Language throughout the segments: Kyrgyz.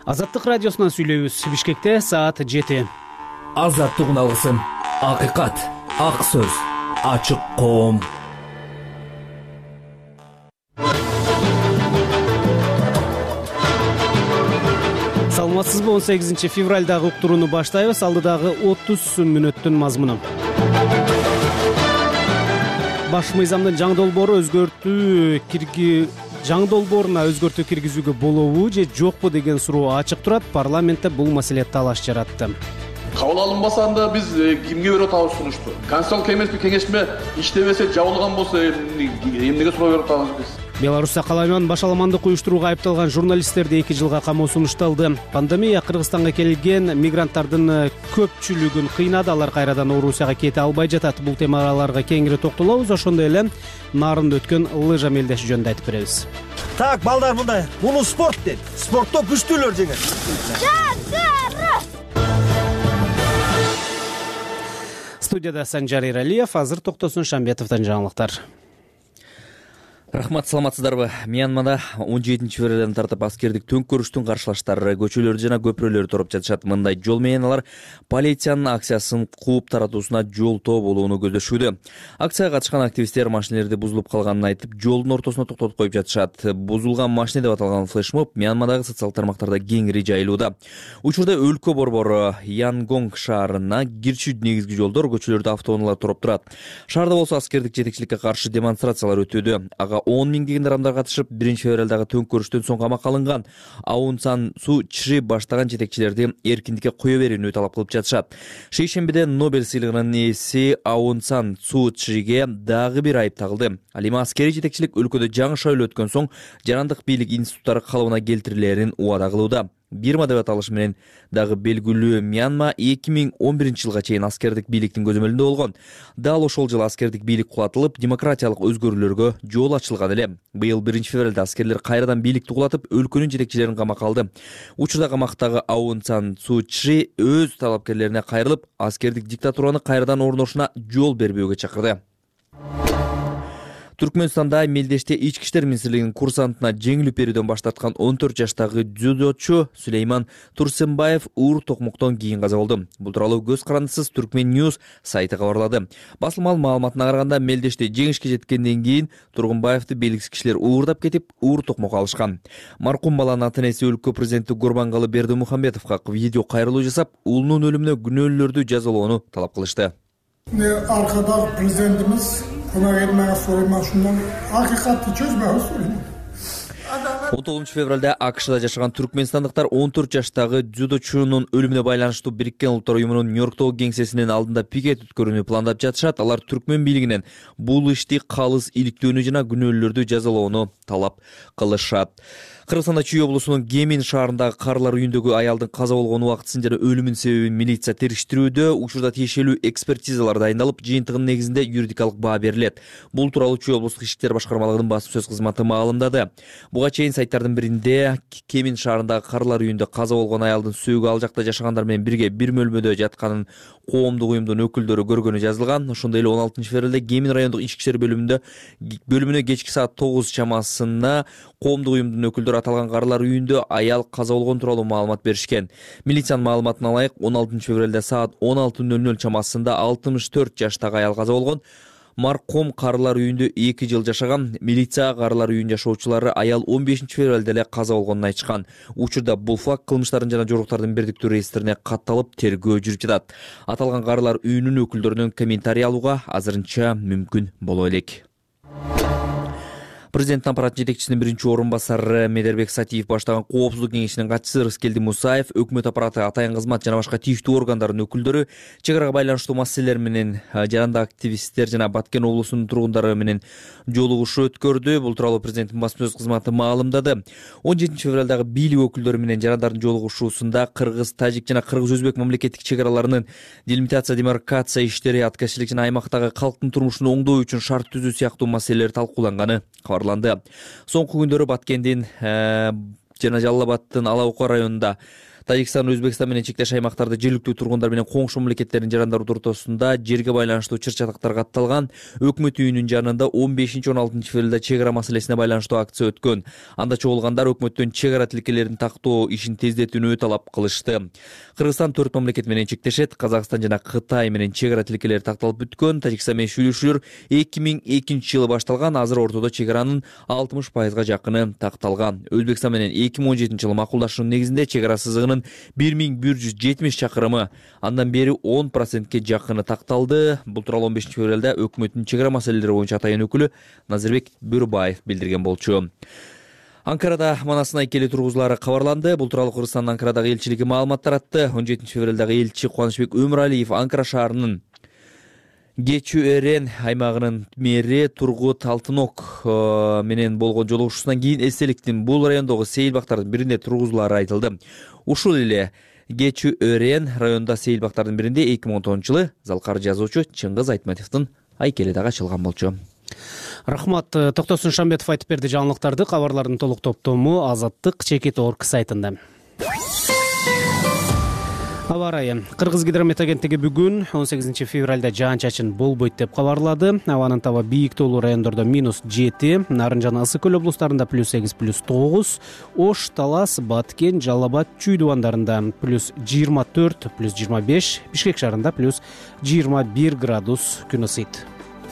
Азаттык радиосунан сүйлөйбүз. Бишкекте саат 7. Азаттык алгысын. Акыйкат, ак сөз, ачык коом. Саламатсызбы? 18 февралдагы уктурууну баштайбыз. Алдыдагы 30 мүнөттүн мазмуну. Баш мыйзамдын жаңы долбоору жаңы долбооруна өзгөртүү киргизүүгө болобу же жокпу деген суроо ачык турат. Парламентте бул маселе талаш жаратты. Кабыл алынбаса анда биз кимге берип атабыз сунушту? Конституциялык кеңешме иштебесе, жабылган болсо эмнеге суроо берип атабыз биз? Беларусьта каламан башаламандык уюштурууга айыпталган журналисттерди 2 жылга камоо сунушталды. Пандемия Кыргызстанга келген мигранттардын көпчүлүгүн кыйнады. Алар кайрадан Орусияга кете албай жатат. Бул темаларга кеңири токтолобуз. Ошондой эле Нарында өткөн лыжа мелдеши жөнүндө айтып беребиз. Так, балдар, мындай. Муну спорт дейт. Спортто күчтүүлөр жеңет. Студияда Санжар Иралиев, азыр Токтосун Шамбетовдон жаңылыктар. Рахмат, саламатсыздарбы? Мьянмада 17 февралдан тартып аскердик төңкөрүштүн каршылаштары көчөлөр жана көпүрөлөр туруп жатышат. Мындай жол менен алар полициянын акциясын кууп таратуусуна жолтоо болууну көздөшүүдө. Акцияга катышкан активисттер машинелерди бузулуп калганын айтып, жолдун ортосуна токтотуп коюп жатышат. Бузулган машина деп аталган флешмоб Мьянмадагы социалдык тармактарда кеңири жайылууда. Учурда өлкө борбору Янгонг шаарына кирчү негизги жолдор, көчөлөрдө автоунаалар туруп турат. Шаарда болсо аскердик жетекчиликке каршы демонстрациялар өтүүдө. 10 миңдеген адамдар катышып, 1 февралдагы төңкөрүштөн соң камакка алынган Аун Сан Су Чжи баштаган жетекчилерди эркиндикке кое берүүнү талап кылып жатышат. Шейшембиде Нобель сыйлыгынын ээси Аун Сан Су Чжиге дагы бир айып тагылды. Ал эми аскерий жетекчилик өлкөдө жаңы шайлоо өткөн соң жарандык бийлик институттары калыбына келтирилерин убада кылууда. Бирма деп аталышы менен дагы белгилүү Мьянма 2011 жылга чейин аскердик бийликтин көзөмөлүндө болгон. Дал ошол жылы аскердик бийлик кулатылып, демократиялык өзгөрүүлөргө жол ачылган эле. Быйыл 1 февралда аскерлер кайрадан бийликти кулатып, өлкөнүн жетекчилерин камакка алды. Учурда камактагы Аун Сан Су Чжи өз талапкерлерине кайрылып, аскердик диктатураны кайрадан орношуна жол бербөөгө чакырды. Түркмөнстанда мелдеште ички иштер министрлигинин курсантына жеңилип берүүдөн баш тарткан 14 жаштагы дзюдочу Сулейман Турсенбаев уур токмоктон кийин каза болду. Бул тууралуу көз карандысыз Түркмен Ньюс сайты кабарлады. Басылмал маалыматына караганда, мелдеште жеңишке жеткенден кийин Тургунбаевди белгисиз кишилер уурдап кетип, уур токмок алышкан. Маркум баланын ата-энеси өлкө президенти Гурбангалы Бердимухамедовго видео кайрылуу жасап, уулунун өлүмүнө күнөөлүүлөрдү жазалоону талап кылышты. Arkada prezidentimiz көмөк этмеге сурайман ушундан акыйкатты чөзбөй сурайман. 19 февралда АКШда жашаган түркменстандыктар 14 жаштагы дзюдочунун өлүмүнө байланыштуу Бириккен Улуттар Уюмунун Нью-Йорктогу кеңсесинин алдында пикет өткөрүүнү пландап жатышат. Алар түркмен бийлигинен бул ишти калыс иликтөөнү жана күнөөлүүлөрдү жазалоону талап кылышат. Кыргызстанда Чүй облусунун Гемин шаарындагы карлар үйүндөгү аялдын каза болгон убактысын жана өлүмүнүн себебин милиция териштирүүдө. Учурда тиешелүү экспертизалар дайындалып, жыйынтыгынын негизинде юридикалык баа берилет. Бул тууралуу Чүй облустук ички иштер башкармалыгынын басма сөз кызматы маалымдады. Буга чейин сайттардын биринде Кемин шаарындагы карлар үйүндө каза болгон аялдын сөөгү ал жакта жашагандар менен бирге бир бөлмөдө жатканын коомдук уюмдун өкүлдөрү көргөнү жазылган. Ошондой эле 16 февралда Гемин райондук ички иштер бөлүмүнө кечки саат 9 чамасында коомдук уюмдун өкүлдөрү аталган карлар үйүндө аял каза болгон тууралуу маалымат беришкен. Милициянын маалыматына ылайык, 16 февралда саат 16:00 чамасында 64 жаштагы аял каза болгон. Маркум карлар үйүндө 2 жыл жашаган. Милиция карлар үйүн жашоочулары аял 15 февралда эле каза болгонун айтышкан. Учурда бул факт кылмыштардын жана жоруктардын бирдиктүү реестрине катталып, тергөө жүрүп жатат. Аталган карлар үйүнүн өкүлдөрүнөн комментарий алууга азырынча мүмкүн боло элек. Президент аппарат жетекчисинин биринчи орун басары Медербек Сатиев баштаган коопсуздук кеңешинин катчысы Рыскелди Мусаев, өкмөт аппараты, атайын кызмат жана башка тийиштүү органдардын өкүлдөрү чек арага байланыштуу маселелер менен жаранды активисттер жана Баткен облусунун тургундары менен жолугушуу өткөрдү. Бул тууралуу президенттин басма сөз кызматы маалымдады. 17 февралдагы бийлик өкүлдөрү менен жарандардын жолугушуусунда кыргыз, тажик жана кыргыз-өзбек мамлекеттик чек араларынын делимитация, демаркация иштери, аткачылык жана аймактагы калктын турмушун оңдоо үчүн шарт түзүү сыяктуу маселелер талкууланганы кабарланды. Соңку күндөрү Баткендин жана Жалал Абаддын Ала Бука районунда Тажикстан Өзбекстан менен чектеш аймактарда жергиликтүү тургундар менен коңшу мамлекеттердин жарандары ортосунда жерге байланыштуу чыр-чатактар катталган. Өкмөт үйүнүн жанында 15-16 февралда чек ара маселесине байланыштуу акция өткөн. Анда чогулгандар өкмөттөн чек ара тилкелерин тактоо ишин тездетүүнү талап кылышты. Кыргызстан 4 мамлекет менен чектешет. Казакстан жана Кытай менен чек ара тилкелери такталып бүткөн. Тажикстан менен сүйлөшүүлөр 2002 жылы башталган. Азыр ортодо чек аранын 60% жакыны такталган. Өзбекстан менен 2017 жылы макулдашуунун негизинде чек ара сызыгынын 1170 чакырымы андан бери 10%ке жакыны такталды. Бул тууралуу 15 февралда өкмөттүн чек ара маселелери боюнча атайын өкүлү Назирбек Бөрүбаев билдирген болчу. Анкарада Манастын айкели тургузулары кабарланды. Бул тууралуу Кыргызстандын Анкарадагы элчилиги маалымат таратты. 17 февралдагы элчи Кубанычбек Өмүралиев Анкара шаарынын Кечүү Эрен аймагынын мэри Тургут Алтынок менен болгон жолугушуусунан кийин эстеликтин бул райондогу сейил бактардын биринде тургузулары айтылды. Ушул эле Кечүү Эрен районунда сейил бактардын биринде 2010 жылы залкар жазуучу Чыңгыз Айтматовдун айкели дагы ачылган болчу. Рахмат. Токтосун Шамбетов айтып берди жаңылыктарды. Кабарлардын толук топтому Азаттык Чекит.org сайтында. Аба ырайы. Кыргыз гидромет агенттиги бүгүн 18 февралда жаан-чачын болбойт деп кабарлады. Абанын таба бийиктүүлүү райондордо -7, Нарын жана Ысык көл облустарында +8, +9, Ош, Талас, Баткен, Жалал Абад, Чүй дубандарында +24, +25, Бишкек шаарында +21 градус күн ысыйт.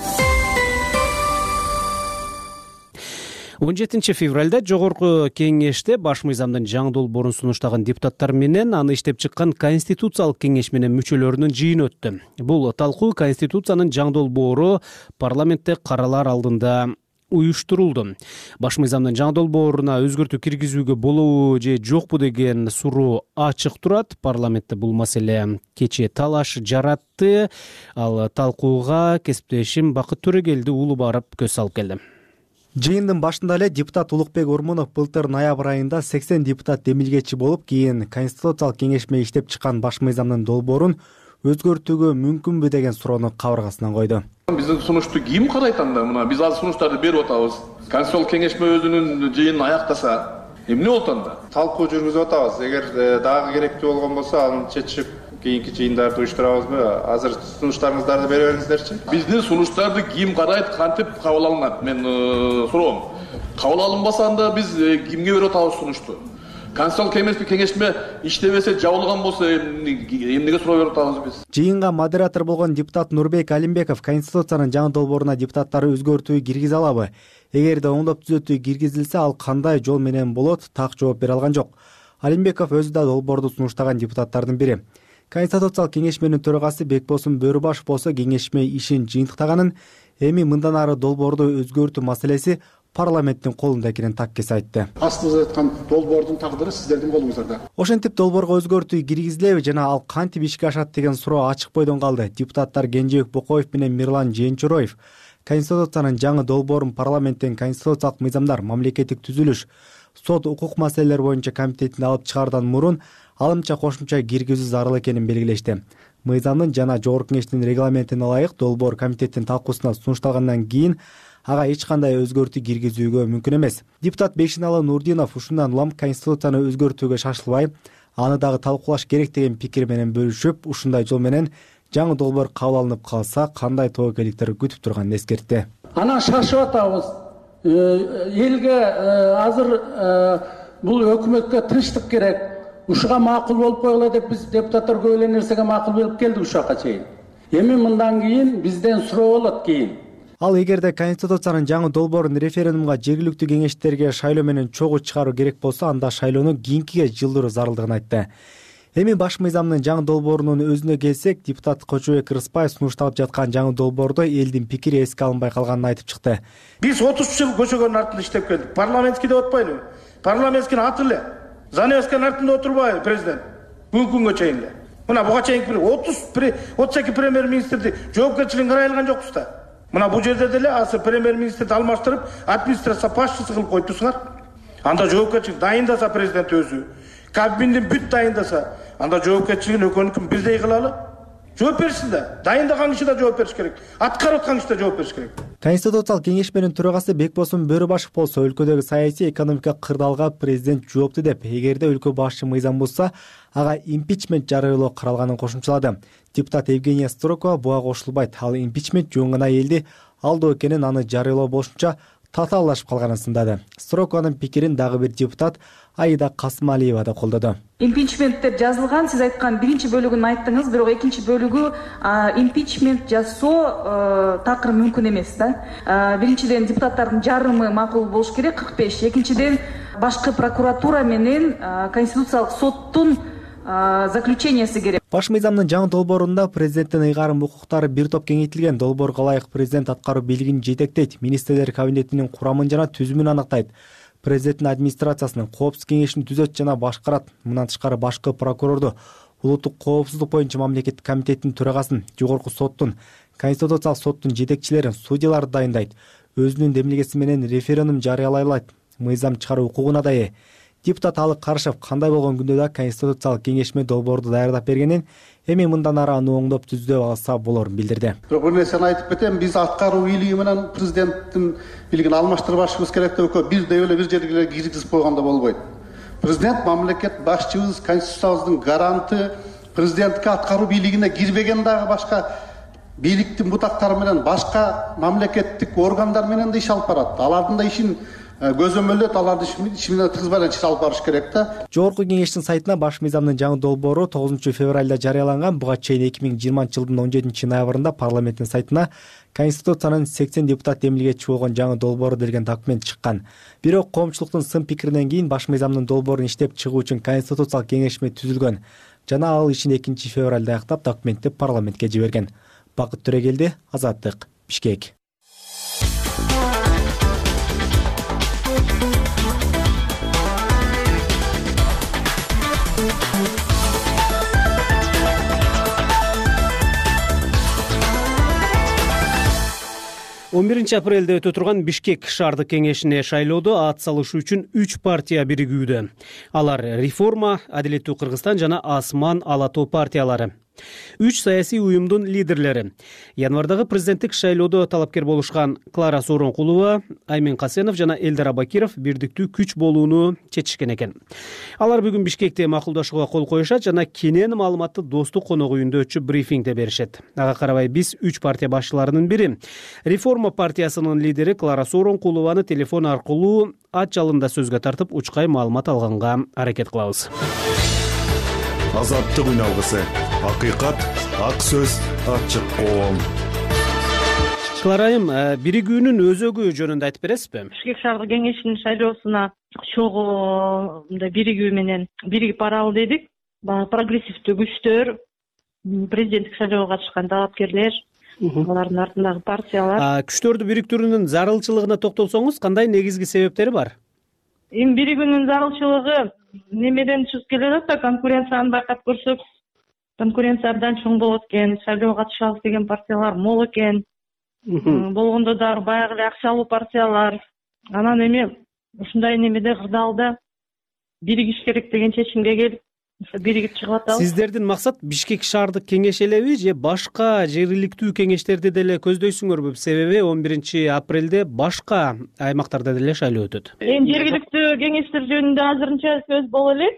17 февралда жогорку кеңеште баш мыйзамдын жаңы долбоорун сунуштаган депутаттар менен аны иштеп чыккан Конституциялык кеңеш менен мүчөлөрүнүн жыйыны өттү. Бул талкуу Конституциянын жаңы долбоору парламентте каралар алдында уюштурулду. Баш мыйзамдын жаңы долбооруна өзгөртүү киргизүүгө болобу же жокпу деген суроо ачык турат. Парламентте бул маселе кечээ талаш жаратты. Ал талкууга кесиптешим Бакыт Төрөгелди уулу барып көз салып келди. Жыйындын башында эле депутат Улукбек Ормонов былтыр ноябрь айында 80 депутат демилгечи болуп, кийин Конституциялык кеңешме иштеп чыккан баш мыйзамдын долбоорун өзгөртүүгө мүмкүнбү деген суроону кабыргасынан койду. Биздин сунушту ким карайт анда? Мына биз азыр сунуштарды берип атабыз. Конституциялык кеңешме өзүнүн жыйынын аяктаса, эмне болот анда? Талкуу жүргүзүп атабыз. Эгер дагы керектүү болгон болсо, аны чечип кийинки жыйындарды уюштурабызбы? Азыр сунуштарыңыздарды бере бериңиздерчи. Биздин сунуштарды ким карайт, кантип кабыл алынат? Мен суроом. Кабыл алынбаса анда биз кимге берип атабыз сунушту? Конституциялык кеңешме иштебесе, жабылган болсо эмнеге суроо берип атабыз биз? Жыйынга модератор болгон депутат Нурбек Алимбеков Конституциянын жаңы долбооруна депутаттар өзгөртүү киргизе алабы? Эгерде оңдоп түзөтүү киргизилсе, ал кандай жол менен болот? Так жооп бере алган жок. Алимбеков өзү да долбоорду сунуштаган депутаттардын бири. Конституциялык кеңешменин төрагасы Бекбосун Бөрүбашев болсо кеңешме ишин жыйынтыктаганын, эми мындан ары долбоорду өзгөртүү маселеси парламенттин колунда экенин таккес айтты. Астыбызда жаткан долбоордун тагдыры сиздердин колуңуздарда. Ошентип долбоорго өзгөртүү киргизилеби жана ал кантип ишке ашат деген суроо ачык бойдон калды. Депутаттар Кенжебек Бокоев менен Мирлан Жээнчуроев Конституциянын жаңы долбоорун парламенттин конституциялык мыйзамдар, мамлекеттик түзүлүш, сот укук маселелери боюнча комитетине алып чыгаардан мурун алымча кошумча киргизүү зарыл экенин белгилешти. Мыйзамдын жана жогорку кеңештин регламентине ылайык долбоор комитеттин талкуусуна сунушталгандан кийин ага эч кандай өзгөртүү киргизүүгө мүмкүн эмес. Депутат Бейшиналы Нурдинов ушундан улам Конституцияны өзгөртүүгө шашылбай, аны дагы талкуулаш керек деген пикир менен бөлүшүп, ушундай жол менен жаңы долбоор кабыл алынып калса, кандай тобокелдиктер күтүп турганын эскертти. Анан шашып атабыз. Элге азыр бул өкмөткө тынчтык керек. Ушуга макул болуп койгула деп биз депутаттар көп эле нерсеге макул болуп келдик ушуга чейин. Эми мындан кийин бизден суроо болот кийин. Ал эгерде Конституциянын жаңы долбоорун референдумга жергиликтүү кеңештерге шайлоо менен чогуу чыгаруу керек болсо, анда шайлоону кийинкиге жылдыруу зарылдыгын айтты. Эми баш мыйзамдын жаңы долбоорунун өзүнө келсек, депутат Кочубек Рыспаев сунушталып жаткан жаңы долбоордо элдин пикири эске алынбай калганын айтып чыкты. Биз 30 жыл көчөгөнүн артында иштеп келдик. Парламентский деп атпайлыбы? Парламентскийни аты эле. Заневскийнин артында отурбайбы президент? Бүгүнкү күнгө чейин эле. Мына буга чейин 32 премьер-министрди жоопкерчилигин карай алган жокпуз да. Мына бул жерде деле азыр премьер-министрди алмаштырып, администрация башчысы кылып койтусуңар. Анда жоопкерчилик дайындаса президент өзү, кабиндин бүт дайындаса, анда жоопкерчилигин экөөнүкүн бирдей кылалы. жооп беришсин да. Дайындаган киши да жооп бериш керек. Аткарып аткан киши да жооп бериш керек. Конституциялык кеңешменин төрагасы Бекбосун Бөрөбашев болсо өлкөдөгү саясий экономикалык кырдаалга президент жоопту деп, эгерде өлкө башчы мыйзам бузса, ага импичмент жарыялоо каралганын кошумчалады. Депутат Евгения Строкова буга кошулбайт. Ал импичмент жөн гана элди алдоо экенин, аны жарыялоо болушунча татаалашып калганын сындады. Строкованын пикирин дагы бир депутат Аида Касымалиева да колдоду. Импичмент деп жазылган, сиз айткан биринчи бөлүгүн айттыңыз, бирок экинчи бөлүгү импичмент жасоо такыр мүмкүн эмес да. Биринчиден депутаттардын жарымы макул болуш керек, 45. Экинчиден башкы прокуратура менен Конституциялык соттун заключениясы керек. Баш мыйзамдын жаңы долбоорунда президенттин ыйгарым укуктары бир топ кеңейтилген. Долбоорго ылайык президент аткаруу бийлигин жетектейт, министрлер кабинетинин курамын жана түзүмүн аныктайт. Президенттин администрациясынын коопсуздук кеңешин түзөт жана башкарат. Мындан тышкары башкы прокурорду, улуттук коопсуздук боюнча мамлекеттик комитеттин төрагасын, жогорку соттун, конституциялык соттун жетекчилерин, судьяларды дайындайт. Өзүнүн демилгеси менен референдум жарыялай алат. Мыйзам чыгаруу укугуна да ээ. Депутат Алык Карышев кандай болгон күндө да конституциялык кеңешме долбоорду даярдап бергенин, эми мындан ары аны оңдоп түздөп алса болорун билдирди. Бирок бир нерсени айтып кетем, биз аткаруу бийлиги менен президенттин бийлигин алмаштырбашыбыз керек деп бирдей эле бир жерге киргизип койгондо болбойт. Президент мамлекет башчыбыз, конституциябыздын гаранты, президентке аткаруу бийлигине кирбеген дагы башка бийликтин бутактары менен башка мамлекеттик органдар менен да иш алып барат. Алардын да ишин көзөмөлдөп, аларды иш менен тыгыз байланыш алып барыш керек да. Жогорку кеңештин сайтына баш мыйзамдын жаңы долбоору 9 февралда жарыяланган. Буга чейин 2020-жылдын 17 ноябрында парламенттин сайтына Конституциянын 80 депутат демилгечи болгон жаңы долбоору делген документ чыккан. Бирок коомчулуктун сын пикиринен кийин баш мыйзамдын долбоорун иштеп чыгуу үчүн конституциялык кеңешме түзүлгөн жана ал ишин 2 февралда аяктап документти парламентке жиберген. Бакыт Төрөгелди, Азаттык, Бишкек. 11 апрелде өтө турган Бишкек шаардык кеңешине шайлоодо ат салышы үчүн 3 партия биригүүдө. Алар Реформа, Адилеттүү Кыргызстан жана Асман Ала-тоо партиялары. 3 саясий уюмдун лидерлери. Январдагы президенттик шайлоодо талапкер болушкан Клара Сооронкулова, Аймен Касенов жана Элдар Абакиров бирдиктүү күч болууну чечишкен экен. Алар бүгүн Бишкекте макулдашууга кол коюшат жана кенен маалыматты Достук конок үйүндө өтчү брифингде беришет. Ага карабай биз 3 партия башчыларынын бири, Реформа партиясынын лидери Клара Сооронкулованы телефон аркылуу ат жалында сөзгө тартып, учкай маалымат алганга аракет кылабыз. Азаттык үналгысы. Акыйкат, ак сөз, ачык коом. Кларайым, биригүүнүн өзөгү жөнүндө айтып бересизби? Бишкек шаардык кеңешинин шайлоосуна чогуу биригүү менен биригип баралы дедик. Прогрессивдүү күчтөр, президенттик шайлоого катышкан талапкерлер, алардын артындагы партиялар. Күчтөрдү бириктирүүнүн зарылчылыгына токтолсоңуз, кандай негизги себептери бар? Эми биригүүнүн зарылчылыгы немеден чыгып келет да, конкуренцияны байкап көрсөк, конкуренция абдан чоң болот экен, шайлоого катышабыз деген партиялар мол экен. Болгондо дагы баягы эле акчалуу партиялар. Анан эми ушундай немеде кырдаалда биригиш керек деген чечимге келип, биригип чыгып атабыз. Сиздердин максат Бишкек шаардык кеңеш элеби же башка жергиликтүү кеңештерди деле көздөйсүңөрбү? Себеби 11 апрелде башка аймактарда деле шайлоо өтөт. Эми жергиликтүү кеңештер жөнүндө азырынча сөз боло элек.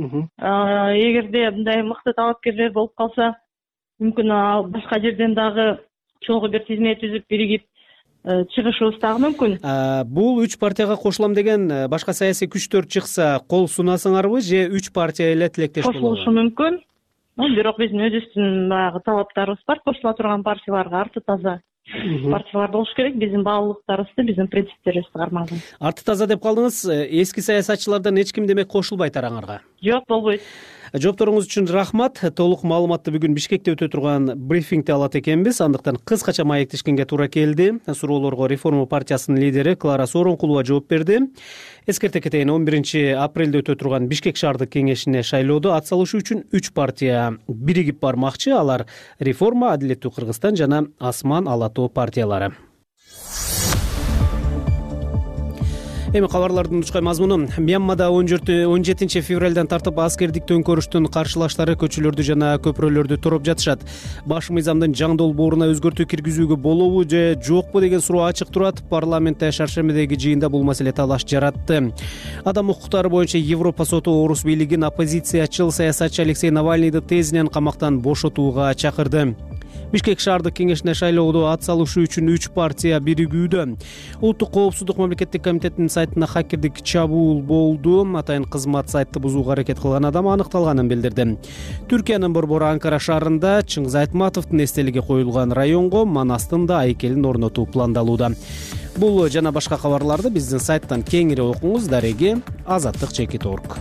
Эгерде мындай мыкты талапкерлер болуп калса, мүмкүн башка жерден дагы чогуу бир тизме түзүп биригип чыгышыбыз дагы мүмкүн. Бул 3 партияга кошулам деген башка саясий күчтөр чыкса, кол сунасыңарбы же 3 партия эле тилектеш болобу? Кошулушу мүмкүн. Бирок биздин өзүбүздүн баягы талаптарыбыз бар. Кошула турган партияларга арты таза партиялар болуш керек. Биздин баалуулуктарыбызды, биздин принциптерибизди кармаган. Арты таза деп калдыңыз. Эски саясатчылардан эч ким демек кошулбайт араңарга? Жок, болбойт. Жоопторуңуз үчүн рахмат. Толук маалыматты бүгүн Бишкекте өтө турган брифингде алат экенбиз. Андыктан кыскача маектешкенге туура келди. Суроолорго Реформа партиясынын лидери Клара Сооронкулова жооп берди. Эскерте кетейин, 11 апрелде өтө турган Бишкек шаардык кеңешине шайлоодо ат салышы үчүн 3 партия биригип бармакчы. Алар Реформа, Адилеттүү Кыргызстан жана Асман Ала-тоо партиялары. Эми кабарлардын учкай мазмуну. Мьянмада 17 февралдан тартып аскердик төңкөрүштүн каршылаштары көчөлөрдү жана көпүрөлөрдү туруп жатышат. Баш мыйзамдын жаңы долбооруна өзгөртүү киргизүүгө болобу же жокпу деген суроо ачык турат. Парламентте шаршембидеги жыйында бул маселе талаш жаратты. Адам укуктары боюнча Европа соту орус бийлигин оппозициячыл саясатчы Алексей Навальныйды тезинен камактан бошотууга чакырды. Бишкек шаардык кеңешине шайлоодо ат салышы үчүн 3 партия биригүүдө. Улуттук коопсуздук мамлекеттик комитетинин сайтына хакердик чабуул болду. Атайын кызмат сайтты бузууга аракет кылган адам аныкталганын билдирди. Түркиянын борбору Анкара шаарында Чыңгыз Айтматовдун эстелиги коюлган районго Манастын да айкелин орнотуу пландалууда. Бул жана башка кабарларды биздин сайттан кеңири окуңуз. Дареги Азаттык.org.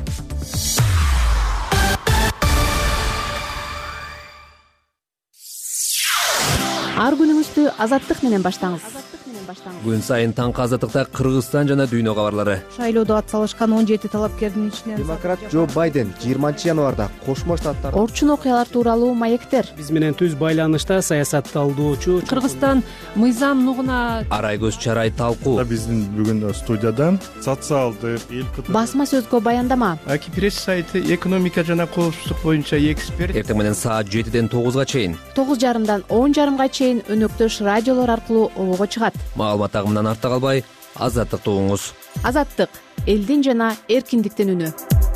Ар күнүңүздү Азаттык менен баштаңыз. Күн сайын таңкы Азаттыкта Кыргызстан жана дүйнө кабарлары. Шайлоодо ат салышкан 17 талапкердин ичинен демократ Джо Байден 20 январда Кошмо Штаттар орчун окуялар тууралуу маектер. Биз менен түз байланышта саясатталдоочу Кыргызстан мыйзам нугуна Арайгөз Чарай талкуу. Биздин бүгүн студияда социалдык басма сөзгө баяндама. Аки пресс сайты экономика жана коопсуздук боюнча эксперт. Эртең менен саат 7ден 9га чейин 9:30дан 10:30га чейин өнөктөш радиолор аркылуу обого чыгат. Маалымат агымынан артта калбай Азаттыкты угуңуз. Азаттык — элдин жана эркиндиктин үнү.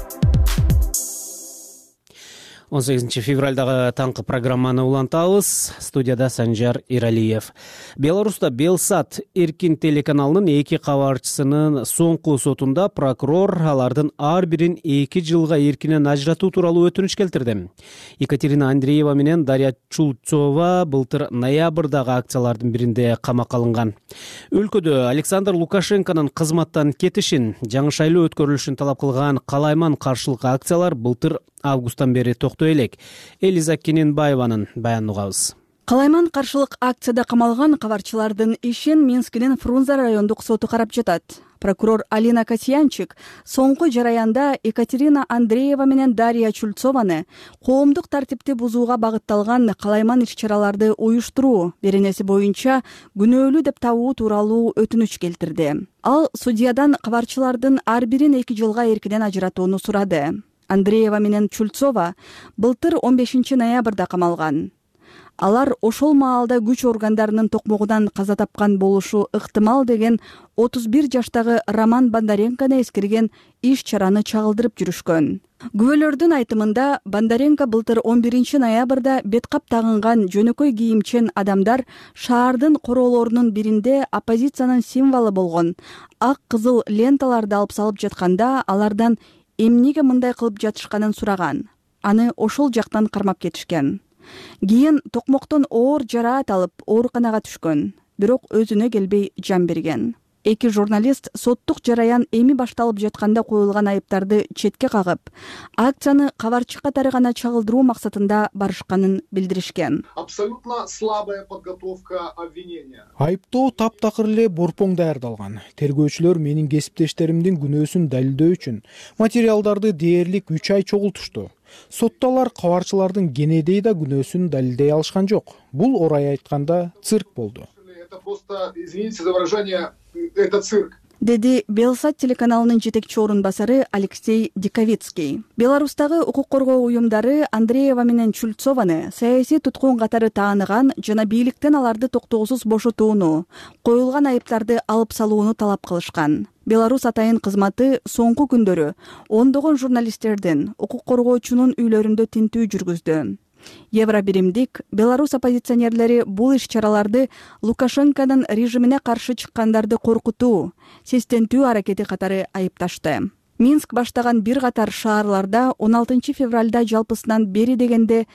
18 февралдагы таңкы программаны улантабыз. Студияда Санжар Иралиев. Беларуста Белсат эркин телеканалынын 2 кабарчысынын соңку сотунда прокурор алардын ар бирин 2 жылга эркинен ажыратуу тууралуу өтүнүч келтирди. Екатерина Андреева менен Дарья Чульцова былтыр ноябрдагы акциялардын биринде камакка алынган. Өлкөдө Александр Лукашенконун кызматтан кетишин, жаңы шайлоо өткөрүлүшүн талап кылган калайман каршылык акциялар былтыр августтан бери токтой элек. Элиза Кененбаеванын баянын угабыз. Калайман каршылык акцияда камалган кабарчылардын ишин Минскинин Фрунзе райондук соту карап жатат. Прокурор Алина Касьянчик соңку жараянда Екатерина Андреева менен Дарья Чульцованы коомдук тартипти бузууга багытталган калайман иш-чараларды уюштуруу беренеси боюнча күнөөлүү деп табуу тууралуу өтүнүч келтирди. Ал судьядан кабарчылардын ар бирин 2 жылга эркинен ажыратууну сурады. Андреева менен Чульцова былтыр 15 ноябрда камалган. Алар ошол маалда күч органдарынын токмогунан каза тапкан болушу ыктымал деген 31 жаштагы Роман Бондаренкону эскерген иш-чараны чагылдырып жүрүшкөн. Күбөлөрдүн айтымында Бондаренко былтыр 11 ноябрда беткап тагынган жөнөкөй кийимчен адамдар шаардын короолорунун биринде оппозициянын символу болгон ак кызыл ленталарды алып салып жатканда алардан эмнеге мындай кылып жатышканын сураган. Аны ошол жактан кармап кетишкен. Кийин токмоктон оор жараат алып ооруканага түшкөн, бирок өзүнө келбей жан берген. 2 журналист соттук жараян эми башталып жатканда коюлган айыптарды четке кагып, акцияны кабарчы катары гана чагылдыруу максатында барышканын билдиришкен. Абсолютно слабая подготовка обвинения. Айыптоо таптакыр эле борпоң даярдалган. Тергөөчүлөр менин кесиптештеримдин күнөөсүн далилдөө үчүн материалдарды дээрлик 3 ай чогултушту. Сотто алар кабарчылардын кенедей да күнөөсүн далилдей алышкан жок. Бул орай айтканда цирк болду. Это просто, извините за выражение, это цирк. Деди Белсат телеканалынын жетекчи орун басары Алексей Диковицкий. Беларустагы укук коргоо уюмдары Андреева менен Чульцованы саясий туткун катары тааныган жана бийликтен аларды токтоосуз бошотууну, коюлган айыптарды алып салууну талап кылышкан. Беларус атайын кызматы соңку күндөрү ондогон журналисттердин, укук коргоочунун үйлөрүндө тинтүү жүргүздү. Евробиримдик Беларус оппозиционерлери бул иш-чараларды Лукашенконун режимине каршы чыккандарды коркутуу, сестентүү аракети катары айыпташты. Минск баштаган бир катар шаарларда 16 февралда жалпысынан бери дегенде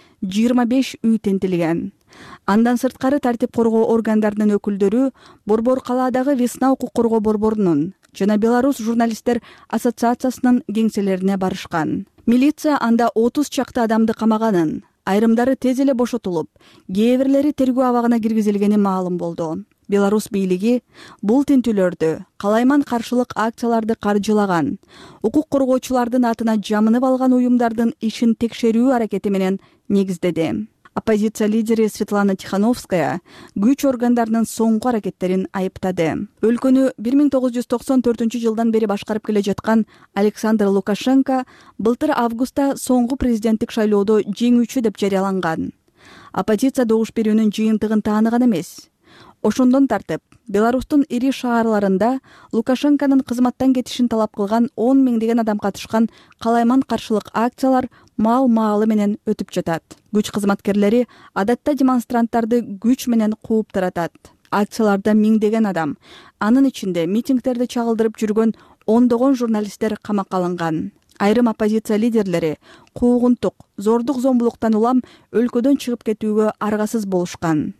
25 үй тентилген. Андан сырткары тартип коргоо органдарынын өкүлдөрү Борбор калаадагы Весна укук коргоо борборунун жана Беларус журналисттер ассоциациясынын кеңселерине барышкан. Милиция анда 30 чакты адамды камаганын, айрымдары тез эле бошотулуп, кээ бирлери тергөө абагына киргизилгени маалым болду. Беларус бийлиги бул тинтүүлөрдү калайман каршылык акцияларды каржылаган, укук коргоочулардын атына жамынып алган уюмдардын ишин текшерүү аракети менен негиздеди. Оппозиция лидери Светлана Тихановская күч органдарынын соңку аракеттерин айыптады. Өлкөнү 1994 жылдан бери башкарып келе жаткан Александр Лукашенко былтыр августта соңку президенттик шайлоодо жеңүүчү деп жарыяланган. Оппозиция добуш берүүнүн жыйынтыгын тааныган эмес. Ошондон тартып, Беларустун ири шаарларында Лукашенконун кызматтан кетишин талап кылган 10 миңдеген адам катышкан калайман каршылык акциялар маал-маалы менен өтүп жатат. Күч кызматкерлери адатта демонстранттарды күч менен кууп таратат. Акцияларда миңдеген адам, анын ичинде митингдерди чагылдырып жүргөн ондогон журналисттер камакка алынган. Айрым оппозиция лидерлери куугунтук, зордук-зомбулуктан улам өлкөдөн чыгып кетүүгө аргасыз болушкан.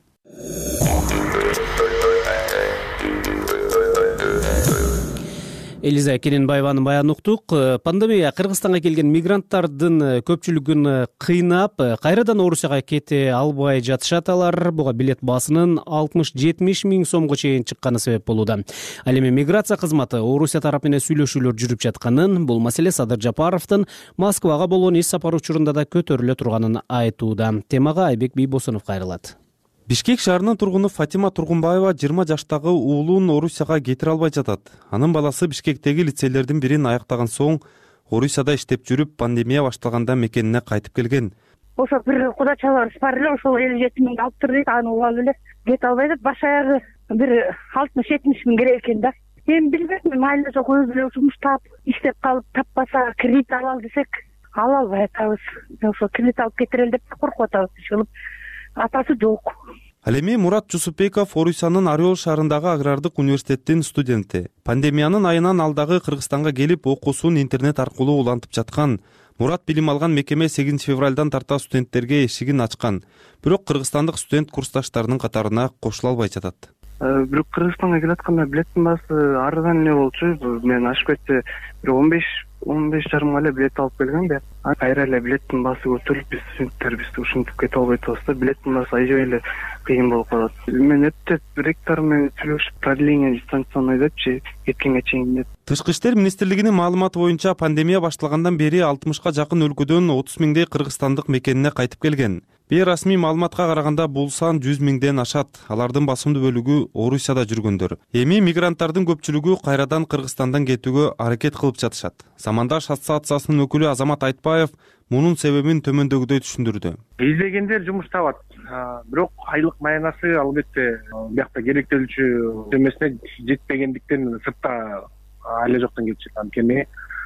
Элиза Керенбаеванын баянын уктук. Пандемия Кыргызстанга келген мигранттардын көпчүлүгүн кыйнап, кайрадан Орусияга кете албай жатышат. Алар буга билет баасынын 60-70 миң сомго чейин чыкканы себеп болууда. Ал эми миграция кызматы Орусия тарапы менен сүйлөшүүлөр жүрүп жатканын, бул маселе Садыр Жапаровдун Москвага болгон иш сапары учурунда да көтөрүлө турганын айтууда. Темага Айбек Бийбосунов кайрылат. Бишкек шаарынын тургуну Фатима Тургунбаева 20 жаштагы уулун Орусияга кетире албай жатат. Анын баласы Бишкектеги лицейлердин бирин аяктаган соң Орусияда иштеп жүрүп, пандемия башталганда мекенине кайтып келген. Ошо бир кудачаларыбыз бар эле, ошол 57 миңди алып тур дейт, аны угап эле кете албай атат. Баш аягы бир 60-70 миң керек экен да. Эми билбейм, майла жок өзү эле жумуш таап, иштеп калып таппаса кредит алалы десек, ала албай атабыз. Ошо кредит алып кетирели деп коркуп атабыз ишилип. Атасы жок. Ал эми Мурат Жусупбеков Орусиянын Орел шаарындагы агрардык университеттин студенти. Пандемиянын айынан алдагы Кыргызстанга келип окуусун интернет аркылуу улантып жаткан. Мурат билим алган мекеме 8 февралдан тарта студенттерге эшигин ачкан. Бирок кыргызстандык студент курсташтарынын катарына кошула албай жатат. Бирок Кыргызстанга келатканда билеттин баасы арзан эле болчу. Мен ашып кетсе бир 15 жарымга эле билет алып келгем бе. Кайра эле билеттин баасы көтөрүлүп, биз студенттер ушинтип кете албай атабыз да. Билеттин баасы аябай эле кыйын болуп калат. Мен өтөп ректор менен сүйлөшүп, продление дистанционный депчи, кеткенге чейин деп. Тышкы иштер министрлигинин маалыматы боюнча пандемия башталгандан бери 60га жакын өлкөдөн 30 миңдей кыргызстандык мекенине кайтып келген. Бейрасмий маалыматка караганда бул сан 100 миңден ашат. Алардын басымдуу бөлүгү Орусияда жүргөндөр. Эми мигранттардын көпчүлүгү кайрадан Кыргызстандан кетүүгө аракет кылып жатышат. Замандаш ассоциациясынын өкүлү Азамат Айтбаев мунун себебин төмөндөгүдөй түшүндүрдү. Издегендер жумушта бар. Бирок айлык маянасы албетте биякта керектелүүчү эмесине жетпегендиктен сыртта эле жоктон келишет. Анткени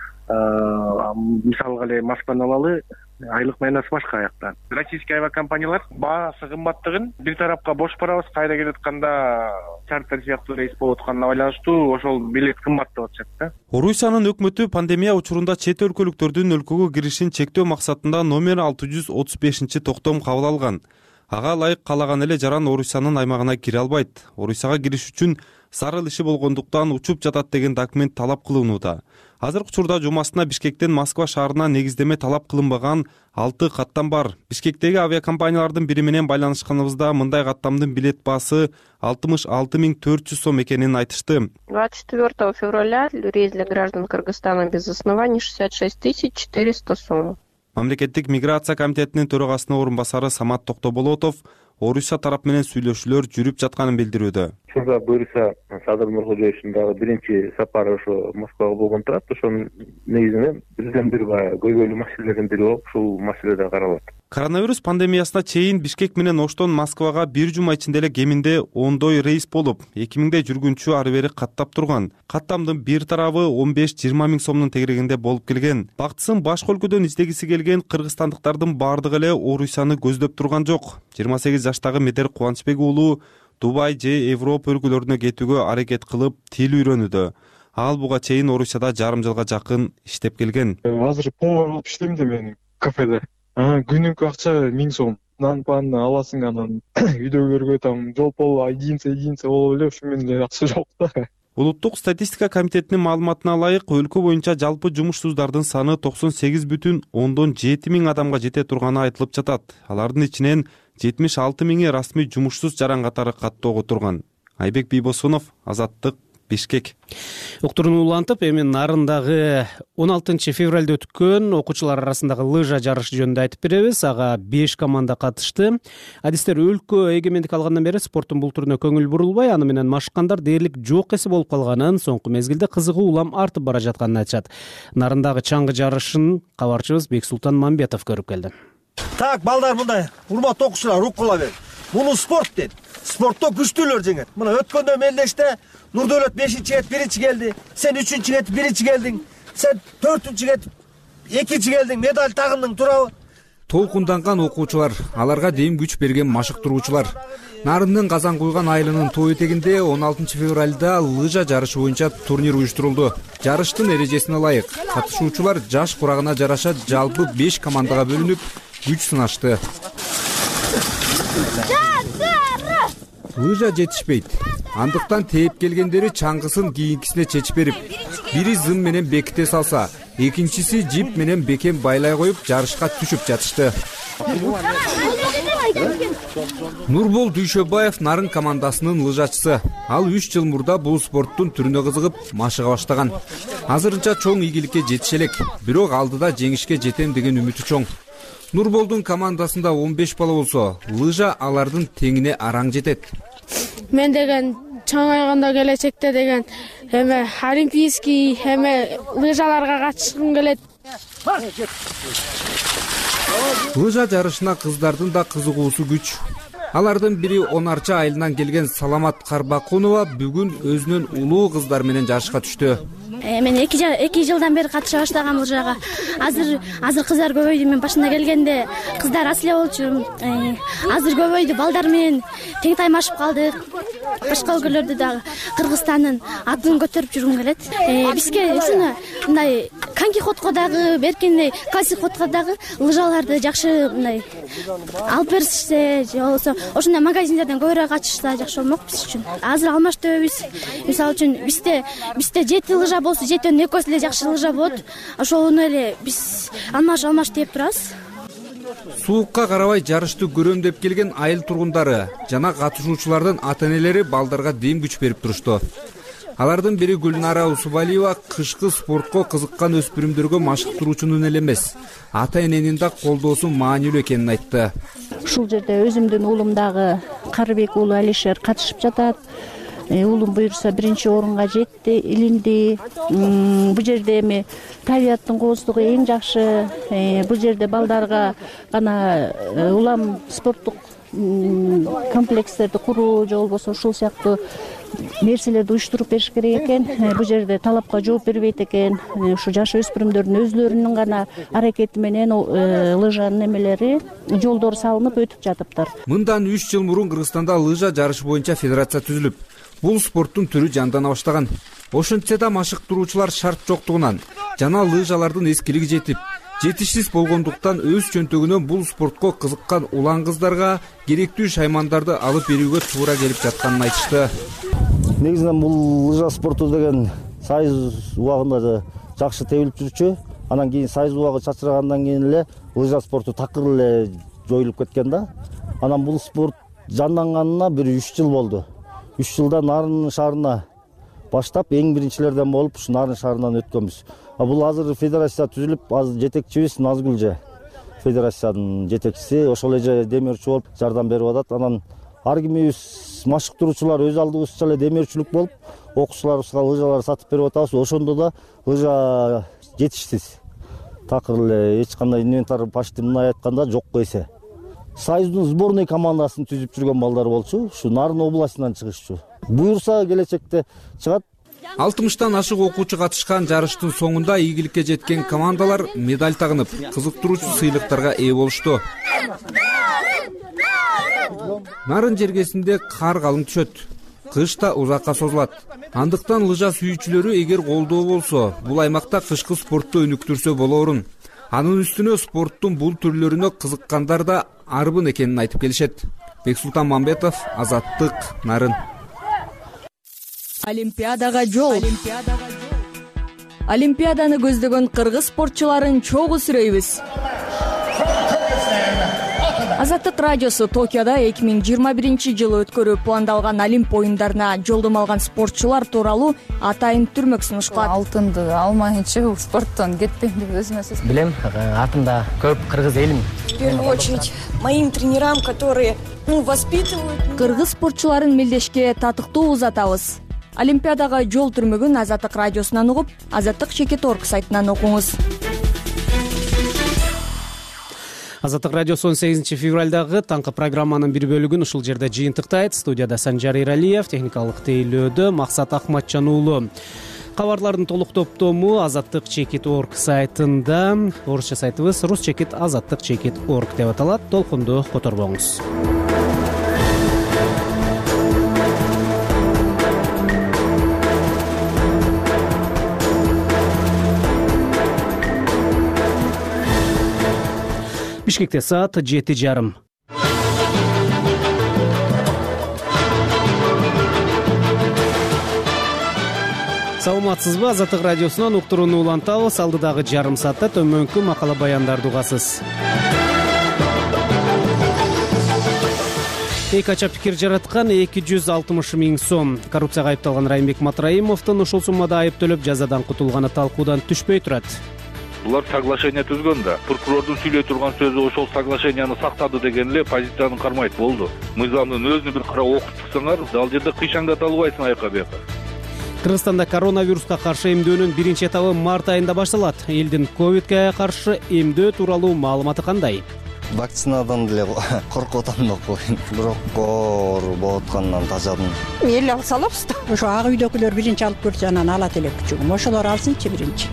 мисалга эле Москваны алалы, айлык маянасы башка аякта. Российский авиакомпаниялар баасы кымбаттыгын бир тарапка бош барабыз, кайра келатканда чартер сыяктуу рейс болуп атканына байланыштуу ошол билет кымбаттап атышат да. Орусиянын өкмөтү пандемия учурунда чет өлкөлүктөрдүн өлкөгө киришин чектөө максатында номер 635 токтом кабыл алган. Ага ылайык каалаган эле жаран Орусиянын аймагына кире албайт. Орусияга кириш үчүн зарыл иши болгондуктан учуп жатат деген документ талап кылынууда. Азыркы учурда жумасына Бишкектен Москва шаарына негиздеме талап кылынбаган 6 каттам бар. Бишкектеги авиакомпаниялардын бири менен байланышканыбызда мындай каттамдын билет баасы 66 400 сом экенин айтышты. 24 февраля рейс для граждан Кыргызстана без оснований 66 400 сом. Мамлекеттик миграция комитетинин төрагасынын орун басары Самат Токтоболотов Орусия тарап менен сүйлөшүүлөр жүрүп жатканын билдирүүдө. Учурда буюрса Садыр Нуркожоевичтин дагы биринчи сапары ошо Москвага болгон турат. Ошонун негизинен бизден бир көйгөйлүү маселелердин бири болуп, ушул маселе да каралат. Коронавирус пандемиясына чейин Бишкек менен Оштон Москвага бир жума ичинде эле кеминде 10 рейс болуп, 2000 жүргүнчү ары бери каттап турган. Каттамдын бир тарабы 15-20 миң сомдун тегерегинде болуп келген. Бактысын башка өлкөдөн издегиси келген кыргызстандыктардын баардыгы эле Орусияны көздөп турган жок. 28 жаштагы Медер Кубанычбек уулу Дубай же Европа өлкөлөрүнө кетүүгө аракет кылып тил үйрөнүүдө. Ал буга чейин Орусияда жарым жылга жакын иштеп келген. Азыр повар болуп иштейм да мен кафеде. Күнүнкү акча 1000 сом. Нан-панны аласың, анан үйдөгүлөргө там жолпол единица болуп эле ушу менен акча жок да. Улуттук статистика комитетинин маалыматына ылайык, өлкө боюнча жалпы жумушсуздардын саны 98,7 миң адамга жете турганы айтылып жатат. Алардын ичинен 76 миңи расмий жумушсуз жаран катары каттоого турган. Айбек Бийбосунов, Азаттык, Бишкек. Уктурууну улантып, эми Нарындагы 16 февралда өткөн окуучулар арасындагы лыжа жарышы жөнүндө айтып беребиз. Ага 5 команда катышты. Адистер өлкө эгемендик алгандан бери спорттун бул түрүнө көңүл бурулбай, аны менен машыккандар дээрлик жок эсе болуп калганын, соңку мезгилде кызыгуу улам артып бара жатканын айтышат. Нарындагы чаңгы жарышын кабарчыбыз Бексултан Мамбетов көрүп келди. Так, балдар, мындай урматтуу окуучулар, уруп кала бер. Муну спорт дейт. Спортто күчтүүлөр жеңет. Мына өткөндө Мелдеште Нурдөлөт 5-чи кетип 1-чи келди. Сен 3-чү кетип 1-чи келдиң. Сен 4-чү кетип 2-чи келдиң. Медаль тагындың, туурабы? Толкунданган окуучулар, аларга дем күч берген машыктыруучулар. Нарындын Казан куйган айылынын тоо этегинде 16 февралда лыжа жарышы боюнча турнир уюштурулду. Жарыштын эрежесине ылайык катышуучулар жаш курагына жараша жалпы 5 командага бөлүнүп күч сынашты. Лыжа жетишпейт. Андыктан тээп келгендери чаңгысын кийинкисине чечип берип, бири зым менен беките салса, экинчиси жип менен бекем байлай коюп жарышка түшүп жатышты. Нурбол Дүйшөбаев Нарын командасынын лыжачысы. Ал 3 жыл мурда бул спорттун түрүнө кызыгып, машыга баштаган. Азырынча чоң ийгиликке жетише элек, бирок алдыда жеңишке жетем деген үмүтү чоң. Нурболдун командасында 15 бала болсо, лыжа алардын теңине араң жетет. Мен деген чоңойгондо келечекте деген олимпийский лыжаларга катышкым келет. Лыжа жарышына кыздардын да кызыгуусу күч. Алардын бири 10 айылынан келген Саламат Карбакунова бүгүн өзүнүн улуу кыздар менен жарышка түштү. Мен 2 жылдан бери катыша баштагам лыжага. Азыр кыздар көбөйдү. Мен башында келгенде кыздар аз эле болчу. Азыр көбөйдү. Балдар менен тең таймашып калдык. Башка өлкөлөрдө дагы Кыргызстандын атын көтөрүп жүргүм келет. Бизге мындай коньки ходко дагы, беркиндей классик ходко дагы лыжаларды жакшы мындай алып беришсе, же болбосо ошондой магазиндерден көбүрөөк ачышса жакшы болмок биз үчүн. Азыр алмаштырбыз. Мисалы үчүн бизде 7 лыжа болсо, 7-дөн 2 эле жакшы лыжа болот. Ошону эле биз алмаш деп турабыз. Суукка карабай жарышты көрөм деп келген айыл тургундары жана катышуучулардын ата-энелери балдарга дем күч берип турушту. Алардын бири Гүлнара Усубалиева кышкы спортко кызыккан өспүрүмдөргө машыктыруучунун эле эмес, ата-эненин да колдоосу маанилүү экенин айтты. Ушул жерде өзүмдүн уулум дагы Карыбек уулу Алишер катышып жатат. Уулум буюрса 1-орунга жетти, илинди. Бул жерде эми табияттын кооздугу эң жакшы. Бул жерде балдарга гана улам спорттук комплекстерди куруу же болбосо ушул сыяктуу нерселерди уюштуруп бериш керек экен. Бул жерде талапка жооп бербейт экен. Ушу жаш өспүрүмдөрдүн өзлөрүнүн гана аракети менен лыжанын эмелери, жолдор салынып өтүп жатыптыр. Мындан 3 жыл мурун Кыргызстанда лыжа жарышы боюнча федерация түзүлүп, бул спорттун түрү жандана баштаган. Ошентсе да машыктыруучулар шарт жоктугунан жана лыжалардын эскилиги жетип, жетишсиз болгондуктан өз чөнтөгүнөн бул спортко кызыккан улан кыздарга керектүү шаймандарды алып берүүгө туура келип жатканын айтышты. Негизинен бул лыжа спорту деген сайыз убагында жакшы тебилип жүрчү. Анан кийин сайыз убагы чачырагандан кийин эле лыжа спорту такыр эле жоюлуп кеткен да. Анан бул спорт жанданганына бир 3 жыл болду. 3 жылда Нарын шаарына баштап эң биринчилерден болуп ушу Нарын шаарынан өткөнбүз. Бул азыр федерация түзүлүп, азыр жетекчибиз Назгүлже федерациянын жетекчиси, ошол эле демөөрчү болуп жардам берип атат. Анан ар кимибиз машыктыруучулар өз алдыбызча эле демөөрчүлүк болуп, окуучуларыбызга лыжалар сатып берип атабыз. Ошондо да лыжа жетишсиз. Такыр эле эч кандай инвентарь почти мындай айтканда жокко эсе. Союздун сборный командасын түзүп жүргөн балдар болчу, ушу Нарын областынан чыгышчу. Буюрса келечекте чыгат. 60-тан ашык окуучу катышкан жарыштын соңунда ийгиликке жеткен командалар медаль тагынып, кызыктыруучу сыйлыктарга ээ болушту. Нарын жергесинде кар калың түшөт. Кыш да узакка созулат. Андыктан лыжа сүйүүчүлөрү эгер колдоо болсо, бул аймакта кышкы спортту өнүктүрсө болорун. Анын үстүнө спорттун бул түрлөрүнө кызыккандар да арбын экенин айтып келишет. Бексултан Мамбетов, Азаттык, Нарын. Олимпиадага жол. Олимпиаданы көздөгөн кыргыз спортчуларын чогуу сүрөйбүз. Азаттык радиосу Токиодо 2021-жылы өткөрүү пландалган Олимп оюндарына жолдомо алган спортчулар тууралуу атайын түрмөк сунушталат. Алтынды алмайынча бул спорттон кетпейм деп өзүмө сөз. Билем, атымда көп кыргыз элим. В первую очередь моим тренерам, которые воспитывают. Кыргыз спортчуларын мелдешке татыктуу узатабыз. Олимпиадага жол түрмөгүн Азаттык радиосунан угуп, azattik.org сайтынан окуңуз. Азаттык радиосу 18 февралдагы таңкы программанын бир бөлүгүн ушул жерде жыйынтыктайт. Студияда Санжар Иралиев, техникалык тейлөөдө Максат Акматжан уулу. Кабарлардын толук топтому azattik.org сайтында, орусча сайтыбыз rus.azattik.org деп аталат. Толкунду которбоңуз. Бишкекте саат 7:30. Саламатсызбы? Азаттык радиосунан уктурууну улантабыз. Алдыдагы жарым саатта төмөнкү макала баяндарды угасыз. Эки ача пикир жараткан 260 миң сом. Коррупцияга айыпталган Райымбек Матраимовдун ушул суммада айып төлөп жазадан кутулганы талкуудан түшпөй турат. Булар соглашение түзгөн да. Прокурордун сүйлөй турган сөзү ошол соглашенияны сактады деген эле позицияны кармайт болду. Мыйзамдын өзүнө бир кара окуп чыксаңар, дал жерде кыйшаңдата албайсың аяка бияка. Кыргызстанда коронавируска каршы эмдөөнүн биринчи этабы март айында башталат. Элдин ковидке каршы эмдөө тууралуу маалыматы кандай? Вакцинадан деле коркуп атам да коюн. Бирок болуп аткандан тажадым. Эл алса алабыз да. Ошо ак үйдөгүлөр биринчи алып көрсө анан алат элек күчүгүм. Ошолор алсынчы биринчи.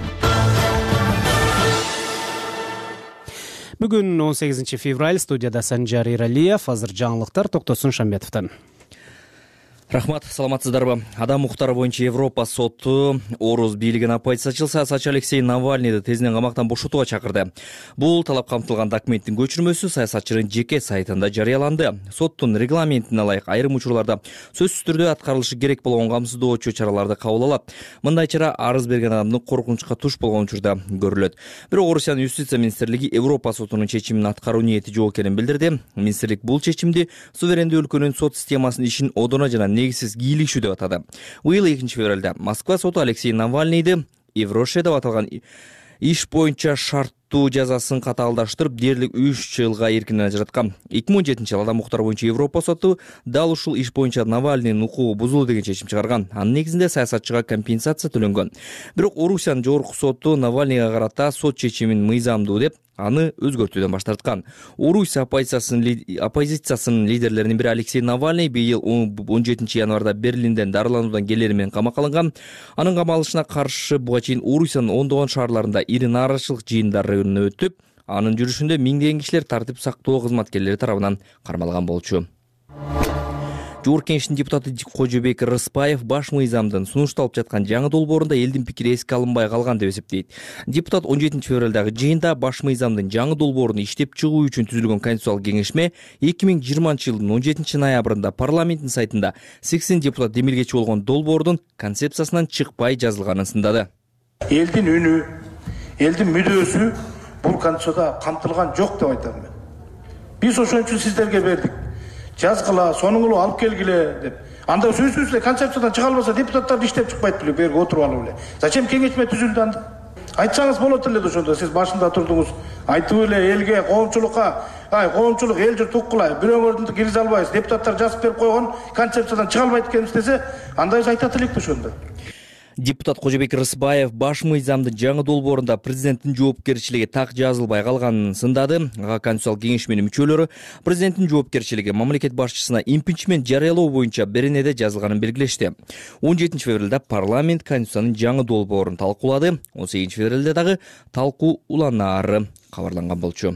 Бүгүн 18 февраль, студияда Санжар Иралиев, азыр жаңылыктар Токтосун Шамбетовдон. Рахмат, саламатсыздарбы? Адам укуктары боюнча Европа соту орус бийлигин оппозициячыл саясатчы Алексей Навальныйды тезинен камактан бошотууга чакырды. Бул талап камтылган документтин көчүрмөсү саясатчынын жеке сайтында жарыяланды. Соттун регламентине ылайык айрым учурларда сөзсүз түрдө аткарылышы керек болгон камсыздоочу чараларды кабыл алат. Мындай чара арыз берген адамдын коркунучка туш болгон учурда көрүлөт. Бирок Орусиянын юстиция министрлиги Европа сотунун чечимин аткаруу ниети жок экенин билдирди. Министрлик бул чечимди суверендүү өлкөнүн сот системасынын ишин одоно жана негизсиз кийлигишүү деп атады. Быйыл 2 февралда Москва соту Алексей Навальныйды Евроше деп аталган иш боюнча шарттуу жазасын катаалдаштырып, дээрлик 3 жылга эркинен ажыраткан. 2017-жылы Адам укуктары боюнча Европа соту дал ушул иш боюнча Навальныйдын укугу бузулду деген чечим чыгарган. Анын негизинде саясатчыга компенсация төлөнгөн. Бирок Орусиянын жогорку соту Навальныйга карата сот чечимин мыйзамдуу деп аны өзгөртүүдөн баш тарткан. Орусия оппозициясынын лидерлеринин бири Алексей Навальный быйыл 17 январда Берлинден дарылануудан келери менен камакка алынган. Анын камалышына каршы буга чейин Орусиянын ондогон шаарларында ири нааразычылык жыйындары өтүп, анын жүрүшүндө миңдеген кишилер тартип сактоо кызматкерлери тарабынан кармалган болчу. Жогорку Кеңештин депутаты Кожобек Рыспаев баш мыйзамдын сунушталып жаткан жаңы долбоорунда элдин пикири эске алынбай калган деп эсептейт. Депутат 17 февралдагы жыйында баш мыйзамдын жаңы долбоорун иштеп чыгуу үчүн түзүлгөн Конституциялык кеңешме 2020-жылдын 17 ноябрында парламенттин сайтында 80 депутат демилгечи болгон долбоордун концепциясынан чыкпай жазылганын сындады. Элдин үнү, элдин мүдөөсү бул Конституцияда камтылган жок деп айтам мен. Биз ошон үчүн сиздерге бердик. Жазгыла, сонун кылып алып келгиле деп. Анда сөзсүз эле концепциядан чыга албаса депутаттар иштеп чыкпайт беле, берге отуруп алып эле. Зачем кеңешме түзүлдү анда? Айтсаңыз болот эле ошондо, сиз башында турдуңуз. Айтып эле элге, коомчулукка, коомчулук эл журт уккула, бирөөңөрдүн киргизе албайбыз. Депутаттар жазып берип койгон концепциядан чыга албайт экенбиз десе, андай айтат элек ошондо. Депутат Кожобек Рыспаев баш мыйзамдын жаңы долбоорунда президенттин жоопкерчилиги так жазылбай калганын сындады. Конституциялык кеңешменин мүчөлөрү президенттин жоопкерчилиги мамлекет башчысына импичмент жарыялоо боюнча беренеде жазылганын белгилешти. 17 февралда парламент Конституциянын жаңы долбоорун талкуулады. 18 февралда дагы талкуу уланаары кабарланган болчу.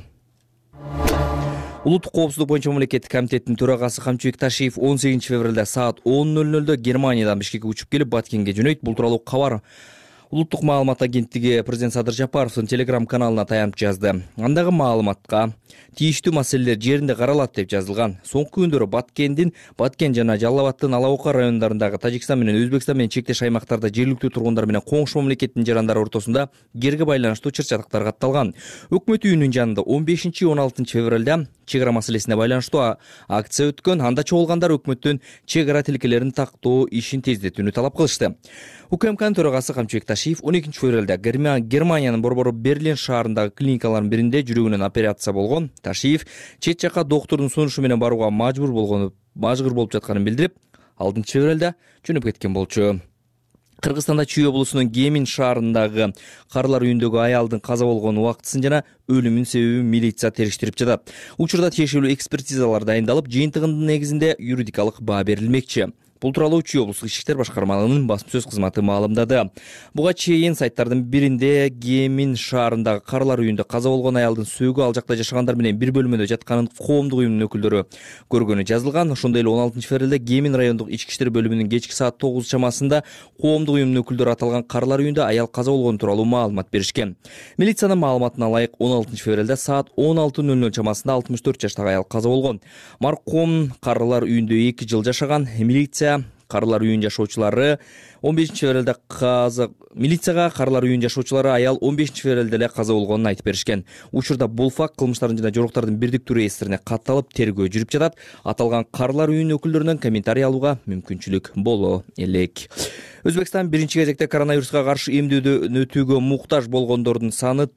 Улуттук коопсуздук боюнча мамлекеттик комитеттин төрагасы Камчыбек Ташиев 18 февралда саат 10:00 Германиядан Бишкекке учуп келип Баткенге жөнөйт. Бул тууралуу кабар Улуттук маалымат агенттиги президент Садыр Жапаровдун телеграм каналына таянып жазды. Андагы маалыматка тийиштүү маселелер жеринде каралат деп жазылган. Соңку күндөрү Баткен жана Жалал Абаддын Ала Ока райондорундагы Тажикстан менен Өзбекстан менен чектеш аймактарда жергиликтүү тургундар менен коңшу мамлекеттин жарандары ортосунда жерге байланыштуу чыр-чатактар катталган. Өкмөт үйүнүн жанында 15-16 февралда чек ара маселесине байланыштуу акция өткөн. Анда чогулгандар өкмөттөн чек ара тилкелерин тактоо ишин тездетүүнү талап кылышты. УКМКнын төрагасы Камчыбек Ташиев 12 февралда Германиянын борбору Берлин шаарындагы клиникалардын биринде жүрөгүнөн операция болгон. Ташиев чет жакка доктурдун сунушу менен барууга мажбур болуп жатканын билдирип, 6 февралда жөнөп кеткен болчу. Кыргызстанда Чүй облусунун Гемин шаарындагы карылар үйүндөгү аялдын каза болгон убактысын жана өлүмүнүн себебин милиция териштирип жатат. Учурда тиешелүү экспертизалар дайындалып, жыйынтыгынын негизинде юридикалык баа берилмекчи. Бул тууралуу Чүй облустук ички иштер башкармалыгынын басма сөз кызматы маалымдады. Буга чейин сайттардын биринде Гемин шаарындагы карылар үйүндө каза болгон аялдын сөөгү ал жакта жашагандар менен бир бөлмөдө жатканын коомдук уюмдун өкүлдөрү көргөнү жазылган. Ошондой эле 16 февралда Гемин райондук ички иштер бөлүмүнүн кечки саат 9 чамасында коомдук уюмдун өкүлдөрү аталган карылар үйүндө аял каза болгон тууралуу маалымат беришкен. Милициянын маалыматына ылайык 16 февралда саат 16:00 чамасында 64 жаштагы аял каза болгон. Маркум карылар үйүндө 2 жыл жашаган. Карылар үйүн жашоочулары 15 февралда милицияга карылар үйүн жашоочулары аял 15 февралда эле каза болгонун айтып беришкен. Учурда бул факт кылмыштардын жана жоруктардын бирдиктүү реестрине катталып, тергөө жүрүп жатат. Аталган карылар үйүнүн өкүлдөрүнөн комментарий алууга мүмкүнчүлүк боло элек. Өзбекстан биринчи кезекте коронавируска каршы эмдөөдөн өтүүгө муктаж болгондордун саны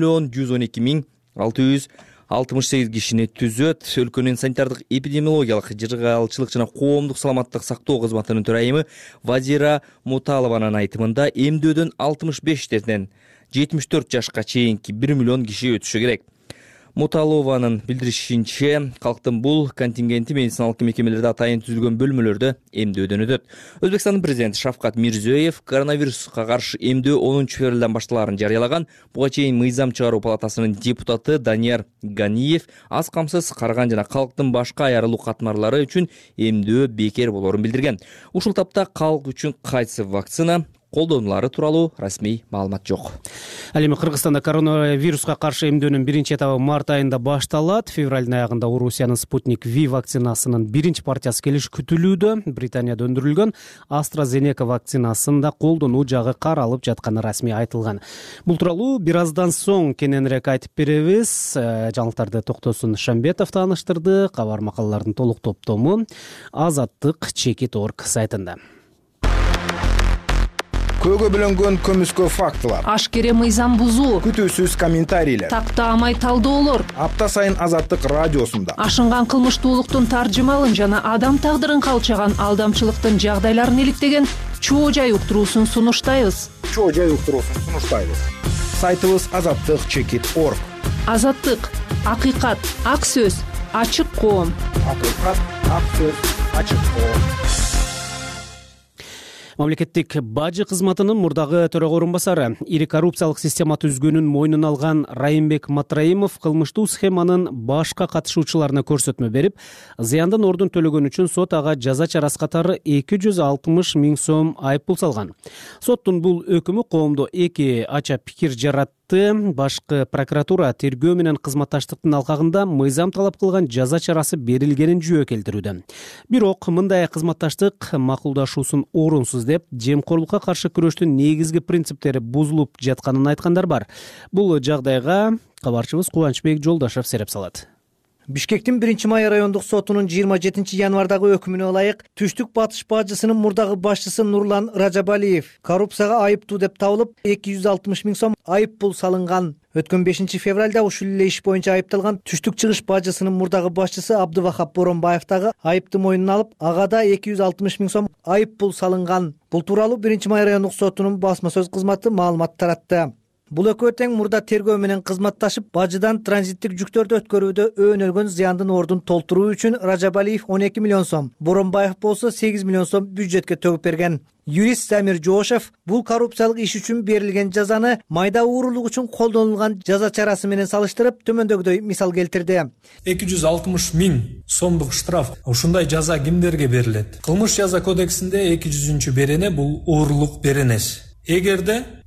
4,112,668 кишини түзөт. Өлкөнүн санитардык эпидемиологиялык жыргалчылык жана коомдук саламаттык сактоо кызматынын төрайымы Вазира Муталованын айтымында эмдөөдөн 65-тен 74 жашка чейинки 1 миллион киши өтүшү керек. Муталованын билдиришинче, калктын бул контингенти медициналык мекемелерде атайын түзүлгөн бөлмөлөрдө эмдөөдөн өтөт. Өзбекстандын президенти Шавкат Мирзиёев коронавируска каршы эмдөө 10 февралдан башталарын жарыялаган. Буга чейин мыйзам чыгаруу палатасынын депутаты Данияр Ганиев аз камсыз карган жана калктын башка айрылуу катмарлары үчүн эмдөө бекер болорун билдирген. Ушул тапта калк үчүн кайсы вакцина колдонулары тууралуу расмий маалымат жок. Ал эми Кыргызстанда коронавируска каршы эмдөөнүн биринчи этабы март айында башталат. Февралдын аягында Орусиянын Спутник V вакцинасынын биринчи партиясы келиш күтүлүүдө. Британияда өндүрүлгөн AstraZeneca вакцинасында колдонуу жагы каралып жатканы расмий айтылган. Бул тууралуу бир аздан соң кененирээк айтып беребиз. Жаңылыктарды Токтосун Шамбетов тааныштырды. Кабар макалалардын толук топтому Азаттык.org сайтында. Көөгө бөлөнгөн көмүскө фактылар, ашкере мыйзам бузуу, күтүүсүз комментарийлер, тактаамай талдоолор апта сайын Азаттык радиосунда ашынган кылмыштуулуктун таржымалын жана адам тагдырын калчаган алдамчылыктын жагдайларын иликтеген чоо жай уктуруусун сунуштайбыз. Сайтыбыз Азаттык.org. Азаттык, акыйкат, ак сөз, ачык коом. Акыйкат, ак сөз, ачык коом. Мамлекеттик бажы кызматынын мурдагы төрага орунбасары, ири коррупциялык система түзгөнүн мойнуна алган Райымбек Матраимов кылмыштуу схеманын башка катышуучуларына көрсөтмө берип, зыяндын ордун төлөгөн үчүн сот ага жаза чарасы катары 260 миң сом айыппул салган. Соттун бул өкүмү коомдо эки ача пикир жаратты. Башкы прокуратура тергөө менен кызматташтыктын алкагында мыйзам талап кылган жаза чарасы берилгенин жүйө келтирүүдө. Бирок мындай кызматташтык макулдашуусун орунсуз деп, жемкорлукка каршы күрөштүн негизги принциптери бузулуп жатканын айткандар бар. Бул жагдайга кабарчыбыз Кубанычбек Жолдашев сереп салат. Бишкектин 1-май райондук сотунун 27 январдагы өкүмүнө ылайык Түштүк Батыш бажысынын мурдагы башчысы Нурлан Ражабалиев коррупцияга айыптуу деп табылып 260 миң сом айыппул салынган. Өткөн 5 февралда ушул эле иш боюнча айыпталган Түштүк Чыгыш бажысынын мурдагы башчысы Абдывахап Боронбаев дагы айыпты мойнуна алып, ага да 260 миң сом айыппул салынган. Бул тууралуу 1-май райондук сотунун басма сөз кызматы маалымат таратты. Бул экөө тең мурда тергөө менен кызматташып, бажыдан транзиттик жүктөрдү өткөрүүдө өөнөлгөн зыяндын ордун толтуруу үчүн Ражабалиев 12 миллион сом, Боронбаев болсо 8 миллион сом бюджетке төгүп берген. Юрист Замир Жошев бул коррупциялык иш үчүн берилген жазаны майда уурулук үчүн колдонулган жаза чарасы менен салыштырып, төмөндөгүдөй мисал келтирди. 260 миң сомдук штраф. Ушундай жаза кимдерге берилет? Кылмыш жаза кодексинде 200-берене бул уурулук беренеси. Эгерде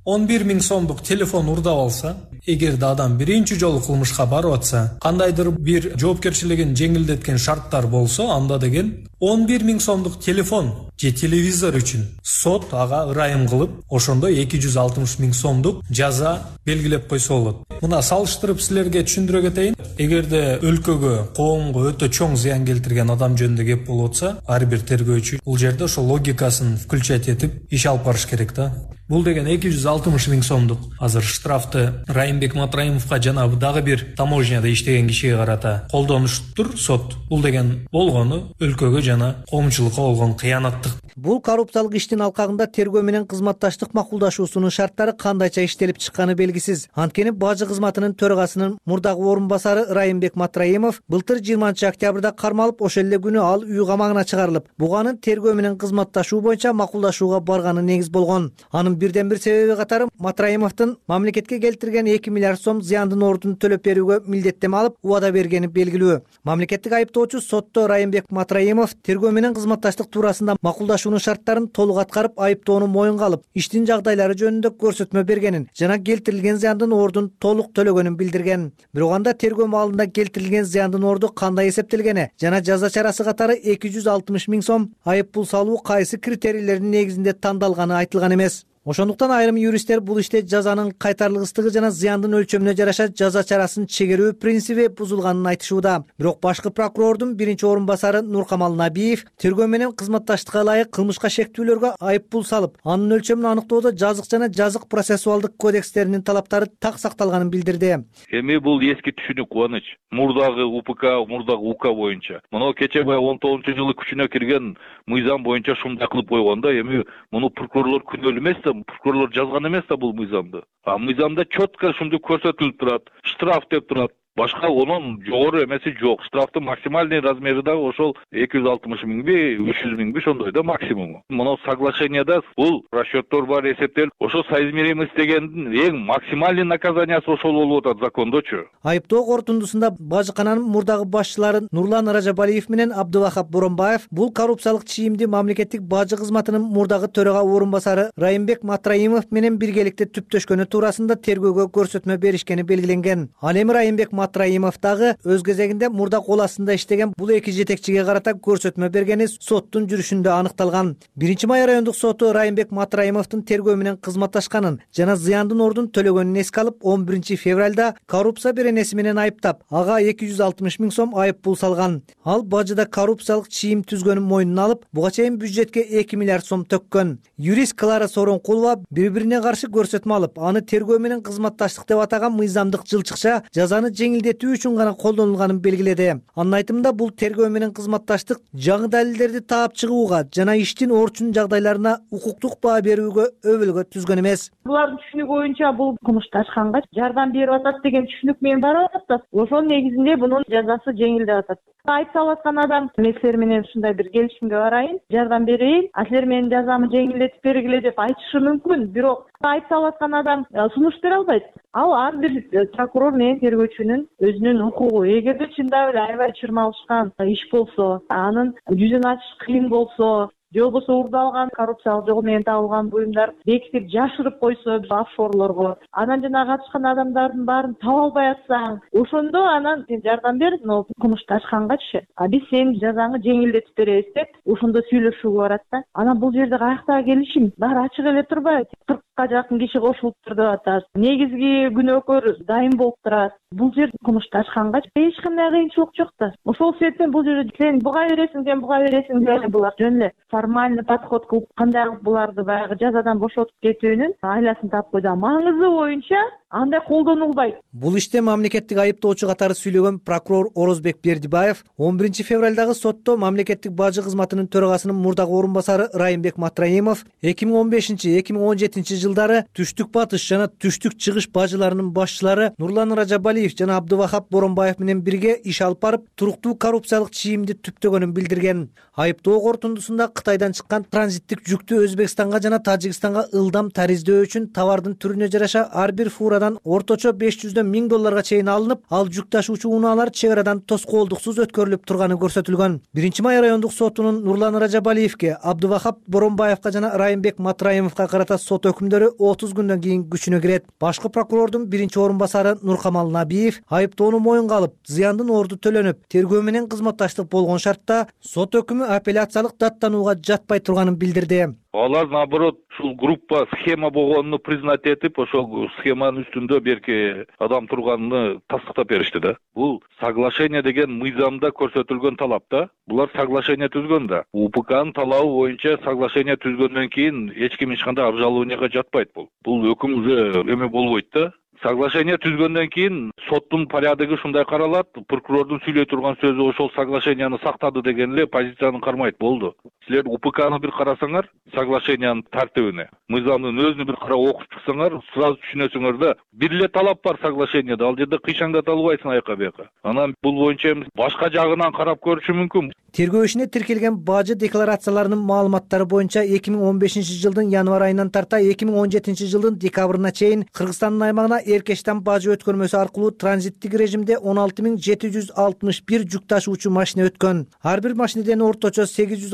11 000 сомдук телефон урдап алса, эгерде адам биринчи жолу кылмышка барып атса, кандайдыр бир жоопкерчилигин жеңилдеткен шарттар болсо, анда деген 11 000 сомдук телефон же телевизор үчүн сот ага ырайым кылып, ошондо 260 000 сомдук жаза белгилеп койсо болот. Мына салыштырып силерге түшүндүрө кетейин. Эгерде өлкөгө, коомго өтө чоң зыян келтирген адам жөнүндө кеп болуп атса, ар бир тергөөчү бул жерде ошол логикасын включать этип иш алып барыш керек да. Бул деген 260 000 сомдук азыр штрафты Райымбек Матраимовго жана дагы бир таможняда иштеген кишиге карата колдонуштур сот. Бул деген болгону өлкөгө жана коомчулукка болгон кыянаттык. Бул коррупциялык иштин алкагында тергөө менен кызматташтык макулдашуусунун шарттары кандайча иштелип чыкканы белгисиз. Анткени бажы кызматынын төрагасынын мурдагы орун басары Райымбек Матраимов былтыр 20 октябрда кармалып, ошол эле күнү ал үй камагына чыгарылып, буганын тергөө менен кызматташуу боюнча макулдашууга барганы негиз болгон. Анын бирден бир себеби катары Матраимовдун мамлекетке келтирген 2 миллиард сом зыяндын ордун төлөп берүүгө милдеттеме алып, убада бергени белгилүү. Мамлекеттик айыптоочу сотто Райымбек Матраимов тергөө менен кызматташтык туурасында макулдашуунун шарттарын толук аткарып, айыптоону моюнга алып, иштин жагдайлары жөнүндө көрсөтмө бергенин жана келтирилген зыяндын ордун толук төлөгөнүн билдирген. Бирок анда тергөө маалында келтирилген зыяндын орду кандай эсептелгени жана жаза чарасы катары 260 000 сом айып пул салуу кайсы критерийлердин негизинде тандалганы айтылган эмес. Ошондуктан айрым юристтер бул иште жазанын кайтарылгыстыгы жана зыяндын өлчөмүнө жараша жаза чарасын чегерүү принциби бузулганын айтышууда. Бирок башкы прокурордун биринчи орун басары Нуркамал Набиев тергөө менен кызматташтыкка ылайык кылмышка шектүүлөргө айып пул салып, анын өлчөмүн аныктоодо жазык жана жазык процессуалдык кодекстеринин талаптары так сакталганын билдирди. Эми бул эски түшүнүк Кубаныч. Мурдагы УПК, мурдагы УК боюнча. Мына кече 19-жылы күчүнө кирген мыйзам боюнча ушундай кылып койгондо, эми муну прокурорлор күнөөлүү эмес да, прокурорлор жазган эмес да бул мыйзамды. Мыйзамда четко ушундай көрсөтүлүп турат. Штраф деп турат. Башка онун жогору эмеси жок. Штрафтын максимальный размери да ошол 260 000би, 300 000би ошондой да максимуму. Мына соглашенияда бул расчеттор бар эсептелип, ошо соизмеримость дегендин эң максимальный наказаниясы ошол болуп атат закондочу. Айыптоо корутундусунда бажыкананын мурдагы башчылары Нурлан Ражабалиев менен Абдывахап Боронбаев бул коррупциялык чийимди мамлекеттик бажы кызматынын мурдагы төрага орун басары Райымбек Матраимов менен биргеликте түптөшкөнү туурасында тергөөгө көрсөтмө беришкени белгиленген. Ал эми Райымбек Матраимов дагы өз кезегинде мурда кол астында иштеген бул эки жетекчиге карата көрсөтмө бергени соттун жүрүшүндө аныкталган. 1-Май райондук соту Райымбек Матраимовдун тергөө менен кызматташканын жана зыяндын ордун төлөгөнүн эске алып, 11 февралда коррупция беренеси менен айыптап, ага 260 000 сом айып пул салган. Ал бажыда коррупциялык чийим түзгөнүн мойнуна алып, буга чейин бюджетке 2 миллиард сом төккөн. Юрист Клара Соронкулова бири-бирине каршы көрсөтмө алып, аны тергөө менен кызматташтык деп атаган мыйзамдык жылчыкча жазаны жеңилдетүү үчүн гана колдонулганын белгиледи. Анын айтымында бул тергөө менен кызматташтык жаңы далилдерди таап чыгууга жана иштин орчун жагдайларына укуктук баа берүүгө өбөлгө түзгөн эмес. Булардын түшүнүгү боюнча бул кылмышташканга жардам берип атат деген түшүнүк менен барып атат. Ошонун негизинде бунун жазасы жеңилдеп атат. Айып салып аткан адам мен силер менен ушундай бир келишимге барайын, жардам берейин, силер менин жазамды жеңилдетип бергиле деп айтышы мүмкүн. Бирок айып салып аткан адам сунуш бере албайт. Ал ар бир прокурор менен тергөөчүнүн өзүнүн укугу. Эгерде чындап эле аябай чырмалышкан иш болсо, анын жүзүн ачыш кыйын болсо, же болбосо урдалган коррупциялык жол менен табылган буюмдар бекитип жашырып койсо офшорлорго, анан жана катышкан адамдардын баарын таба албай атсаң, ошондо анан сен жардам бер, но кылмышташкангачы. Биз сенин жазаңы жеңилдетип беребиз деп ошондо сүйлөшүүгө барат да. Анан бул жерде каяктагы келишим? Баары ачык эле турбайбы? 40ка жакын киши кошулуптур деп атат. Негизги күнөөкөр дайым болуп турат. Бул жерде кылмышташканга эч кандай кыйынчылык жок да. Ошол себептен бул жерде сен буга бересиң, сен буга бересиң деп булар жөн эле формальный подход кылып кандай кылып буларды баягы жазадан бошотуп кетүүнүн айласын таап койду. Маңызы боюнча андай колдонулбайт. Бул иште мамлекеттик айыптоочу катары сүйлөгөн прокурор Орозбек Бердибаев 11 февралдагы сотто мамлекеттик бажы кызматынын төрагасынын мурдагы орун басары Райымбек Матраимов 2015-2017 жылдары түштүк батыш жана түштүк чыгыш бажыларынын башчылары Нурлан Ражабалиев жана Абдывахап Боронбаев менен бирге иш алып барып, туруктуу коррупциялык чийимди түптөгөнүн билдирген. Айыптоо корутундусунда Кытайдан чыккан транзиттик жүктү Өзбекстанга жана Тажикстанга ылдам тариздөө үчүн товардын түрүнө жараша ар бир фурада унаадан орточо 500дөн $1000 чейин алынып, ал жүк ташуучу унаалар чек арадан тоскоолдуксуз өткөрүлүп турганы көрсөтүлгөн. 1-Май райондук сотунун Нурлан Ражабалиевке, Абдувахап Боронбаевка жана Райымбек Матраимовго карата сот өкүмдөрү 30 күндөн кийин күчүнө кирет. Башкы прокурордун 1-орунбасары Нуркамал Набиев айыптоону моюнга алып, зыяндын орду төлөнүп, тергөө менен кызматташтык болгон шартта сот өкүмү апелляциялык даттанууга жатпай турганын билдирди. Алар наоборот ушул группа схема болгонун признать этип, ошол схеманын үстүндө берки адам турганын тастыктап беришти да. Бул соглашение деген мыйзамда көрсөтүлгөн талап да. Булар соглашение түзгөн да. УПКнын талабы боюнча соглашение түзгөндөн кийин эч ким эч кандай обжалованияга жатпайт бул. Бул өкүм уже эме болбойт да. Соглашение түзгөндөн кийин соттун порядыгы ушундай каралат, прокурордун сүйлөй турган сөзү ошол соглашенияны сактады деген эле позицияны кармайт болду. Силер УПКны бир карасаңар, соглашениянын тартибине, мыйзамдын өзүнү бир кара окуп чыксаңар, сразу түшүнөсүңөр да, бир эле талап бар соглашенияда, ал жерде кыйшаңдата албайсың аяка бияка. Анан бул боюнча башка жагынан карап көрүшү мүмкүн. Тергөө ишине тиркелген бажы декларацияларынын маалыматтары боюнча 2015-жылдын январь айынан тарта 2017-жылдын декабрына чейин Кыргызстандын аймагына Эркештен бажы өткөрмөсү аркылуу транзиттик режимде 16761 жүк ташуучу машина өткөн. Ар бир машинеден орточо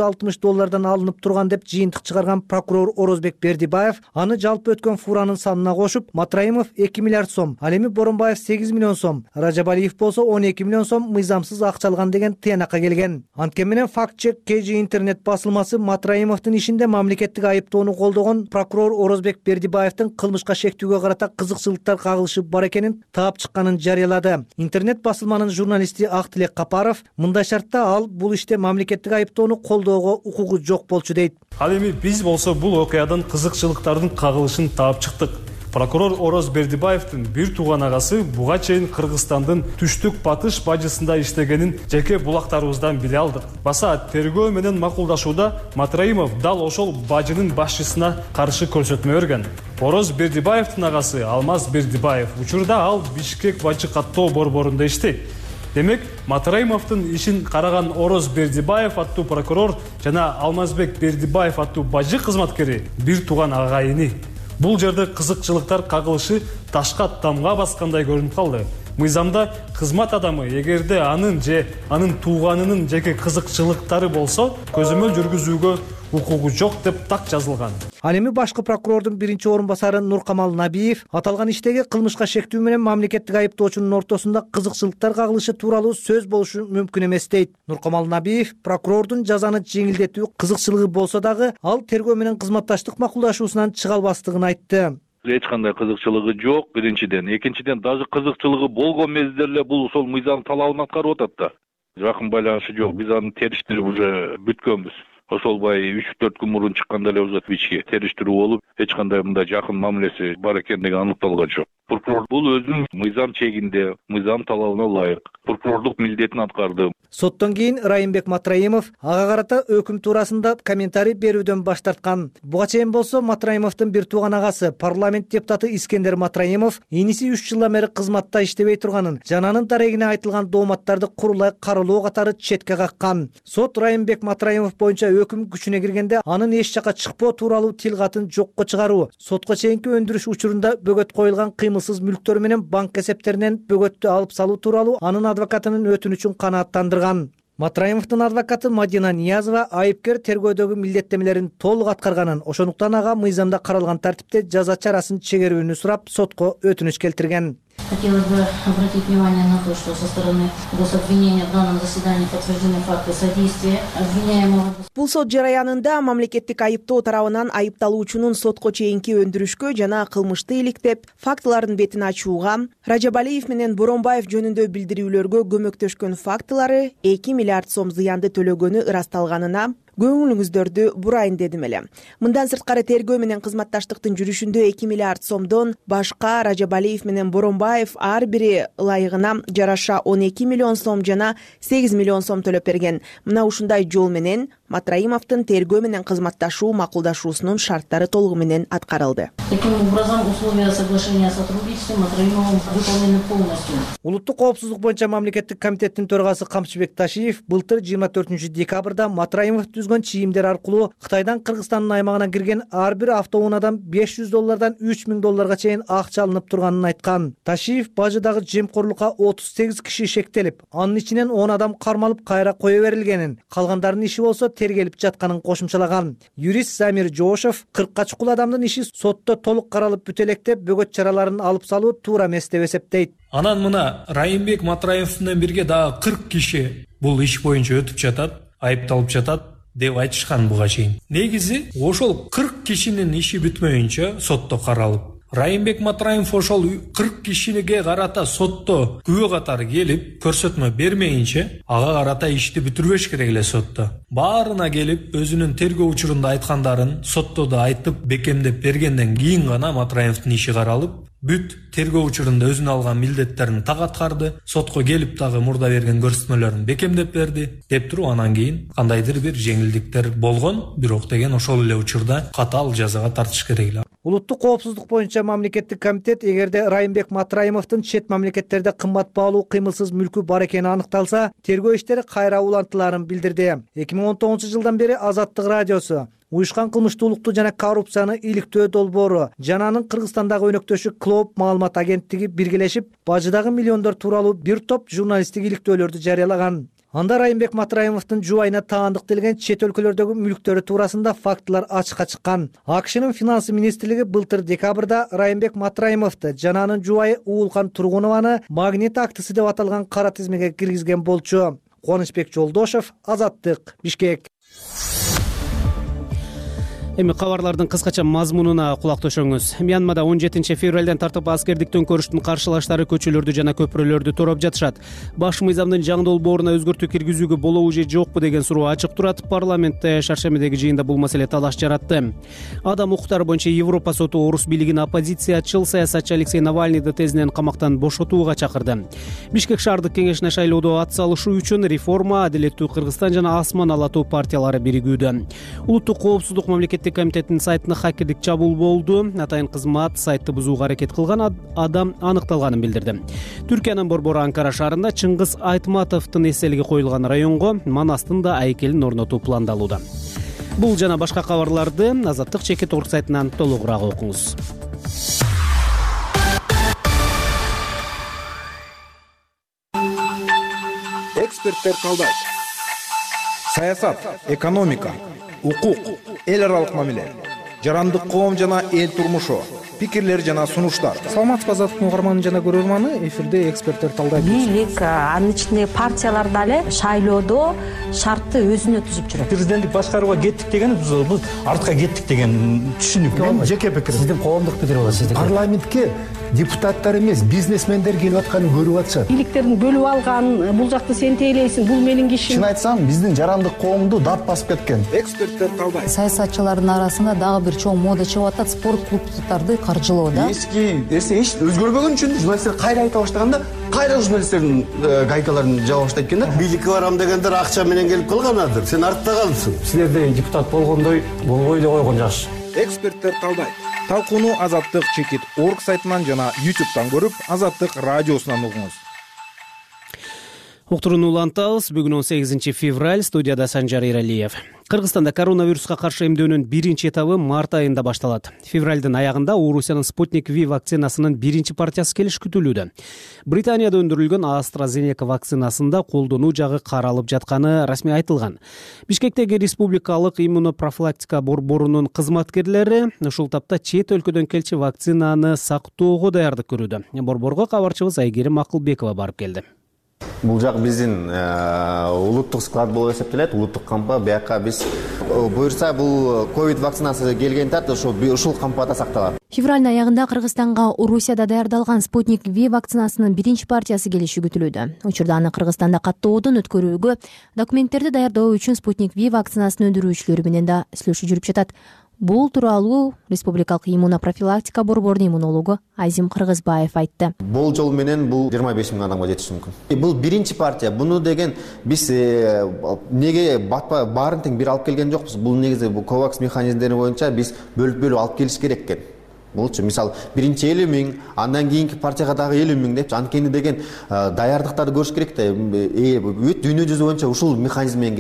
$860 алынып турган деп жыйынтык чыгарган прокурор Орозбек Бердибаев аны жалпы өткөн фуранын санына кошуп, Матраимов 2 миллиард сом, ал эми Боронбаев 8 миллион сом, Ражабалиев болсо 12 миллион сом мыйзамсыз акча алган деген тыянакка келген. Анткени менен факт-чек KG интернет басылмасы Матраимовдун ишинде мамлекеттик айыптоону колдогон прокурор Орозбек Бердибаевдин кылмышка шектүүгө карата кызыкчылыктар кагылышы бар экенин таап чыкканын жарыялады. Интернет басылманын журналисти Актилек Капаров мындай шартта ал бул иште мамлекеттик айыптоону колдоого укугу жок болчу дейт. Ал эми биз болсо бул окуядан кызыкчылыктардын кагылышын таап чыктык. Прокурор Ороз Бердибаевдин бир тууган агасы буга чейин Кыргызстандын түштүк батыш бажысында иштегенин жеке булактарыбыздан биле алдык. Баса тергөө менен макулдашууда Матраимов дал ошол бажынын башчысына каршы көрсөтмө берген. Ороз Бердибаевдин агасы Алмаз Бердибаев учурда ал Бишкек бажы каттоо борборунда иштейт. Демек, Матраимовдун ишин караган Ороз Бердибаев аттуу прокурор жана Алмазбек Бердибаев аттуу бажы кызматкери бир тууган агайыны. Бул жерде кызыкчылыктар кагылышы ташка тамга баскандай көрүнүп калды. Мыйзамда кызмат адамы эгерде анын же анын тууганынын жеке кызыкчылыктары болсо, көзөмөл жүргүзүүгө укугу жок деп так жазылган. Ал эми башкы прокурордун 1-орунбасары Нуркамал Набиев аталган иштеги кылмышка шектүү менен мамлекеттик айыптоочунун ортосунда кызыкчылыктар кагылышы тууралуу сөз болушу мүмкүн эмес дейт. Нуркамал Набиев прокурордун жазаны жеңилдетүү кызыкчылыгы болсо дагы ал тергөө менен кызматташтык макулдашуусунан чыга албастыгын айтты. Эч кандай кызыкчылыгы жок, биринчиден. Экинчиден, даже кызыкчылыгы болгон мезгилде эле бул ошол мыйзам талабын аткарып атат да. Жакын байланышы жок, биз аны териштирип уже бүткөнбүз. Ошол бай 3-4 күн мурун чыкканда эле уже ичке териштирүү болуп, эч кандай мындай жакын мамилеси бар экендиги аныкталган жок. Прокурор бул өзүнүн мыйзам чегинде, мыйзам талабына ылайык прокурорлук милдетин аткарды. Соттон кийин Райымбек Матраимов ага карата өкүм туурасында комментарий берүүдөн баш тарткан. Буга чейин болсо Матраимовдун бир тууган агасы парламент депутаты Искендер Матраимов иниси 3 жылдан бери кызматта иштебей турганын, жананын дарегине айтылган дооматтарды курулай каралоо катары четке каккан. Сот Райымбек Матраимов боюнча өкүм күчүнө киргенде анын эч жака чыкпоо тууралуу тил катын жокко чыгаруу, сотко чейинки өндүрүш учурунда бөгөт коюлган кыймылсыз мүлктөр менен банк эсептеринен бөгөттү алып салуу тууралуу анын адвокатынын өтүнүчүн канааттандырган. Матраимовдун адвокаты Мадина Ниязова айыпкер тергөөдөгү милдеттемелерин толук аткарганын, ошондуктан ага мыйзамда каралган тартипте жаза чарасын чегерүүнү сурап сотко өтүнүч келтирген. Хотелось бы обратить внимание на то, что со стороны гособвинения в данном заседании подтверждены факты содействия обвиняемого. Бул сот жараянында мамлекеттик айыптоо тарабынан айыпталуучунун сотко чейинки өндүрүшкө жана кылмышты иликтеп, фактылардын бетин ачууга, Ражабалиев менен Боронбаев жөнүндө билдирүүлөргө көмөктөшкөн фактылары 2 миллиард сом зыянды төлөгөнү ырасталганына көңүлүңүздөрдү бурайын дедим эле. Мындан сырткары тергөө менен кызматташтыктын жүрүшүндө 2 миллиард сомдон башка Ражабалиев менен Боронбаев ар бири ылайыгына жараша 12 миллион сом жана 8 миллион сом төлөп берген. Мына ушундай жол менен Матраимовдун тергөө менен кызматташуу макулдашуусунун шарттары толугу менен аткарылды. Таким образом, условия соглашения о сотрудничестве Матраимовым выполнены полностью. Улуттук коопсуздук боюнча мамлекеттик комитеттин төрагасы Камчыбек Ташиев былтыр 24 декабрда Матраимов жүргүзгөн чийимдер аркылуу Кытайдан Кыргызстандын аймагына кирген ар бир автоунаадан $500 $3000 чейин акча алынып турганын айткан. Ташиев бажыдагы жемкорлукка 38 киши шектелип, анын ичинен 10 адам кармалып кайра кое берилгенин, калгандарынын иши болсо тергелип жатканын кошумчалаган. Юрист Замир Жоошев 40ка чукул адамдын иши сотто толук каралып бүтө электе бөгөт чараларын алып салуу туура эмес деп эсептейт. Анан мына Райымбек Матраев менен бирге дагы 40 киши бул иш боюнча өтүп жатат, айыпталып жатат деп айтышкан буга чейин. Негизи ошол 40 кишинин иши бүтмөйүнчө сотто каралып, Райымбек Матраев ошол 40 кишиге карата сотто күбө катары келип, көрсөтмө бермейинче, ага карата ишти бүтүрбөш керек эле сотто. Баарына келип, өзүнүн тергөө учурунда айткандарын соттода айтып, бекемдеп бергенден кийин гана Матраевдин иши каралып, бүт тергөө учурунда өзүнө алган милдеттерин так аткарды, сотко келип дагы мурда берген көрсөтмөлөрүн бекемдеп берди деп туруп, анан кийин кандайдыр бир жеңилдиктер болгон, бирок деген ошол эле учурда катаал жазага тартыш керек эле. Улуттук коопсуздук боюнча мамлекеттик комитет эгерде Райымбек Матраимовдун чет мамлекеттерде кымбат баалуу кыймылсыз мүлкү бар экени аныкталса, тергөө иштери кайра улантыларын билдирди. 2019-жылдан бери Азаттык радиосу уюшкан кылмыштуулукту жана коррупцияны иликтөө долбоору жана анын Кыргызстандагы өнөктөшү Клоп маалымат агенттиги биргелешип, бажыдагы миллиондор тууралуу бир топ журналисттик иликтөөлөрдү жарыялаган. Анда Райымбек Матраимовдун жубайына таандык делген чет өлкөлөрдөгү мүлктөрү туурасында фактылар ачыкка чыккан. АКШнын финансы министрлиги былтыр декабрда Райымбек Матраимовду жана анын жубайы Уулкан Тургунованы магнит актысы деп аталган кара тизмеге киргизген болчу. Кубанычбек Жолдошев, Азаттык, Бишкек. Эми кабарлардын кыскача мазмунуна кулак төшөңүз. Мьянмада 17 февралдан тартып аскердик төңкөрүштүн каршылаштары көчөлөрдү жана көпүрөлөрдү тороп жатышат. Баш мыйзамдын жаңы долбооруна өзгөртүү киргизүүгө болобу же жокпу деген суроо ачык турат. Парламентте шаршемедеги жыйында бул маселе талаш жаратты. Адам укуктары боюнча Европа соту орус бийлигин оппозициячыл саясатчы Алексей Навальныйды тезинен камактан бошотууга чакырды. Бишкек шаардык кеңешине шайлоодо ат салышуу үчүн Реформа, Адилеттүү Кыргызстан жана Асман Алатуу партиялары биригүүдө. Улуттук коопсуздук мамлекеттик комитетинин сайтына хакерлик чабуул болду. Атайын кызмат сайтты бузууга аракет кылган адам аныкталганын билдирди. Түркиянын борбору Анкара шаарында Чыңгыз Айтматовдун эстелиги коюлган районго Манастын да айкелин орнотуу пландалууда. Бул жана башка кабарларды Азаттык чекит орг сайтынан толугураак окуңуз. Эксперттер калдайт. Саясат, экономика, укук, эл аралык мамиле, жарандык коом жана эл турмушу, пикирлер жана сунуштар. Саламатсызбы Азаттыктын угарманы жана көрөрманы, эфирде эксперттер талдайт. Бийлик, анын ичинде партиялар дагы шайлоодо шартты өзүнө түзүп жүрөт. Президенттик башкарууга кеттик деген биз артка кеттик деген түшүнүк. Мен жеке пикирим. Сиздин коомдук пикир болот, сиздин. Парламентке депутаттар эмес, бизнесмендер келип атканын көрүп атышат. Бийликтерин бөлүп алган, бул жакты сен тейлейсиң, бул менин кишим. Чын айтсам, биздин жарандык коомду дат басып кеткен. Эксперттер талдайт. Саясатчылардын арасында дагы бир чоң мода чыгып атат, спорт клубдарды каржылоо да. Эски нерсе эч өзгөрбөгөн үчүн журналисттер кайра айта баштаганда, кайра журналисттердин гайкаларын жаба баштайт экен да. Бийликке барам дегендер акча менен келип калганадыр. Сен артта калыпсың. Силерде депутат болгондой болбой эле койгон жакшы. Эксперттер талдайт. Талкууну Азаттык чекит орг сайтынан жана YouTube'дан көрүп, Азаттык радиосунан угуңуз. Уктурууну улантабыз. Бүгүн 18 февраль, студияда Санжар Иралиев. Кыргызстанда коронавируска каршы эмдөөнүн биринчи этабы март айында башталат. Февралдын аягында Орусиянын Спутник V вакцинасынын биринчи партиясы келиш күтүлүүдө. Британияда өндүрүлгөн AstraZeneca вакцинасында колдонуу жагы каралып жатканы расмий айтылган. Бишкектеги республикалык иммунопрофилактика борборунун кызматкерлери ушул тапта чет өлкөдөн келчи вакцинаны сактоого даярдык көрүүдө. Борборго кабарчыбыз Айгерим Акылбекова барып келди. Бул жак биздин улуттук склад болуп эсептелет, улуттук кампа. Бияка биз буюрса бул ковид вакцинасы келген тарт ушул кампада сакталат. Февралдын аягында Кыргызстанга Орусияда даярдалган Спутник V вакцинасынын биринчи партиясы келиши күтүлүүдө. Учурда аны Кыргызстанда каттоодон өткөрүүгө, документтерди даярдоо үчүн Спутник V вакцинасын өндүрүүчүлөрү менен да сүйлөшүү жүрүп жатат. Бул тууралуу Республикалык иммунопрофилактика борборунун иммунологу Азим Кыргызбаев айтты. Болжол менен бул 25 000 адамга жетиши мүмкүн. Бул биринчи партия. Буну деген биз неге баарын тең бир алып келген жокпуз. Бул негизи бул COVAX механизмдери боюнча биз бөлүп алып келиш керек экен. Булчу мисалы биринчи 50 000, андан кийинки партияга дагы 50 000 деп анткени деген даярдыктарды көрүш керек да. Бүт дүйнө жүзү боюнча ушул механизм менен кетип атат.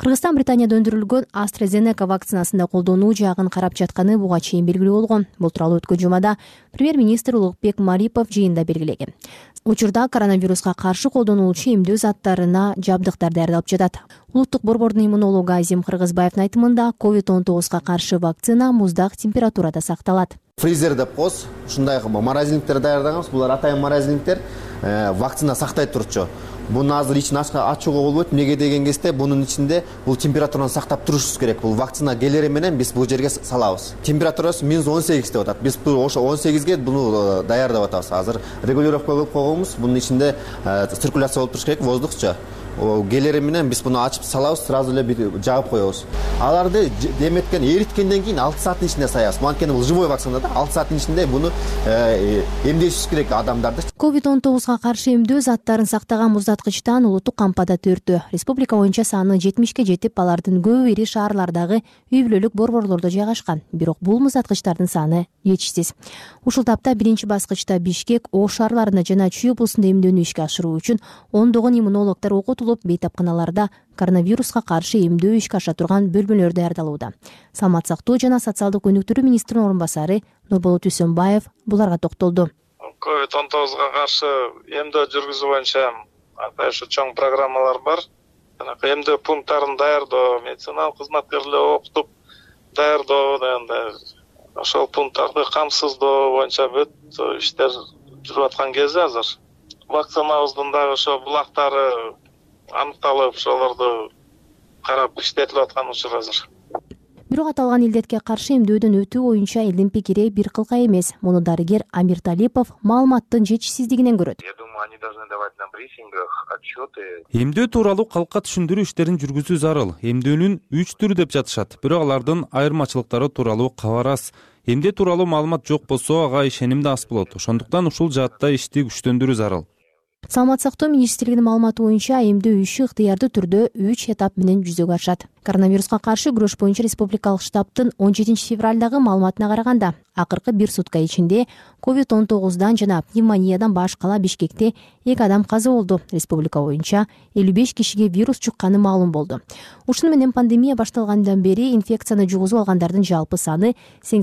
Кыргызстан Британияда өндүрүлгөн AstraZeneca вакцинасында колдонуу жагын карап жатканы буга чейин белгилүү болгон. Бул тууралуу өткөн жумада премьер-министр Улукбек Марипов жыйында белгилеген. Учурда коронавируска каршы колдонулуучу эмдөө заттарына жабдыктар даярдалып жатат. Улуттук борбордун иммунологу Азим Кыргызбаевдин айтымында COVID-19 каршы вакцина муздак температурада сакталат. Фризерде коз, ушундай морозильниктер даярдаганбыз. Булар атайын морозильниктер вакцина сактай турчу. Буну азыр ичин ачууга болбойт. Эмнеге деген кезде бунун ичинде бул температураны сактап турушубуз керек. Бул вакцина келери менен биз бул жерге салабыз. Температурасы -18 деп атат. Биз ошо 18ге буну даярдап атабыз. Азыр регулировка кылып койгонбуз. Бунун ичинде циркуляция болуп туруш керек, воздухчу. Келери менен биз буну ачып салабыз, сразу эле жагып коебуз. Аларды деметкен, эриткенден кийин 6 сааттын ичинде саябыз. Анткени бул живой вакцина да, 6 сааттын ичинде буну эмдешибиз керек адамдарды. COVID-19 каршы эмдөө заттарын сактаган муздаткычтан улуттук кампада төртөө. Республика боюнча саны 70ке жетип, алардын көбү ири шаарлардагы үй бүлөлүк борборлордо жайгашкан. Бирок бул муздаткычтардын саны жетишсиз. Ушул тапта биринчи баскычта Бишкек, Ош шаарларында жана Чүй облусунда эмдөөнү ишке ашыруу үчүн ондогон иммунологдор окутулуп, бейтапканаларда коронавируска каршы эмдөө ишке аша турган бөлмөлөр даярдалууда. Саламат сактоо жана социалдык өнүктүрүү министринин орун басары Нурболот Үсөнбаев буларга токтолду. COVID-19 каршы эмдөө жүргүзүү боюнча ушу чоң программалар бар. Эмдөө пункттарын даярдоо, медициналык кызматкерлерди окутуп даярдоо дегенде ошол пункттарды камсыздоо боюнча бүт иштер жүрүп аткан кезде азыр вакцинабыздын дагы ошо булактары аныкталып, ошолорду карап иштетилип аткан учур азыр. Бирок аталган илдетке каршы эмдөөдөн өтүү боюнча элдин пикири бир кылка эмес. Муну дарыгер Амир Талипов маалыматтын жетишсиздигинен көрөт. Эмдөө тууралуу калкка түшүндүрүү иштерин жүргүзүү зарыл. Эмдөөнүн 3 түрү деп жатышат. Бирок алардын айырмачылыктары тууралуу кабар аз. Эмдөө тууралуу маалымат жок болсо, ага ишеним да аз болот. Ошондуктан ушул жаатта ишти күчтөндүрүү зарыл. Саламат сактоо министрлигинин маалыматы боюнча эмдөө иши ыктыярдуу түрдө 3 этап менен жүзөгө ашат. Коронавируска каршы күрөш боюнча республикалык штабтын 17 февралдагы маалыматына караганда, акыркы 1 сутка ичинде COVID-19 жана пневмониядан башкала Бишкекте 2 адам каза болду. Республика боюнча 55 кишиге вирус чукканы маалым болду. Ушуну менен пандемия башталгандан бери инфекцияны жугузуп алгандардын жалпы саны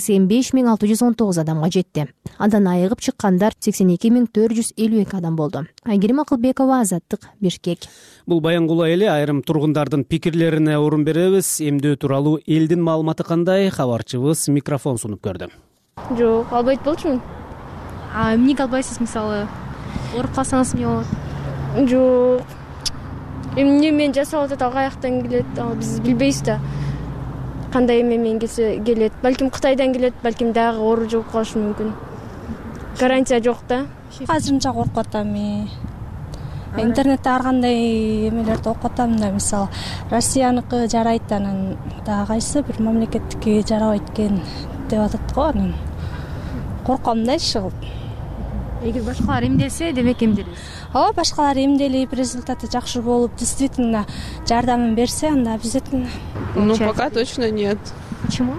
85619 адамга жетти. Андан айыгып чыккандар 82452 адам болду. Айгерим Акылбекова, Азаттык, Бишкек. Бул баянгула эле айрым тургундардын пикирлерине орун беребиз. Эмдөө тууралуу элдин маалыматы кандай? Кабарчыбыз микрофон сунуп көрдү. Жок, албайт болчумун. Эмнеге албайсыз, мисалы? Ооруп калсаңыз эмне болот? Жок. Эмне менен жасап атат, ал каяктан келет, биз билбейбиз да. Кандай эме менен келет. Балким Кытайдан келет, балким дагы оору жугуп калышы мүмкүн. Гарантия жок да. Азырынча коркуп атам. Интернетте ар кандай эмелерди окуп атам да, мисалы Россияныкы жарайт, анан дагы кайсы бир мамлекеттики жарабайт экен деп атат го, анан корком да иши кылып. Эгер башкалар эмделсе, демек эмделебиз. Ооба, башкалар эмделип, результаты жакшы болуп, действительно жардамын берсе, анда обязательно. Ну, пока точно нет. Почему?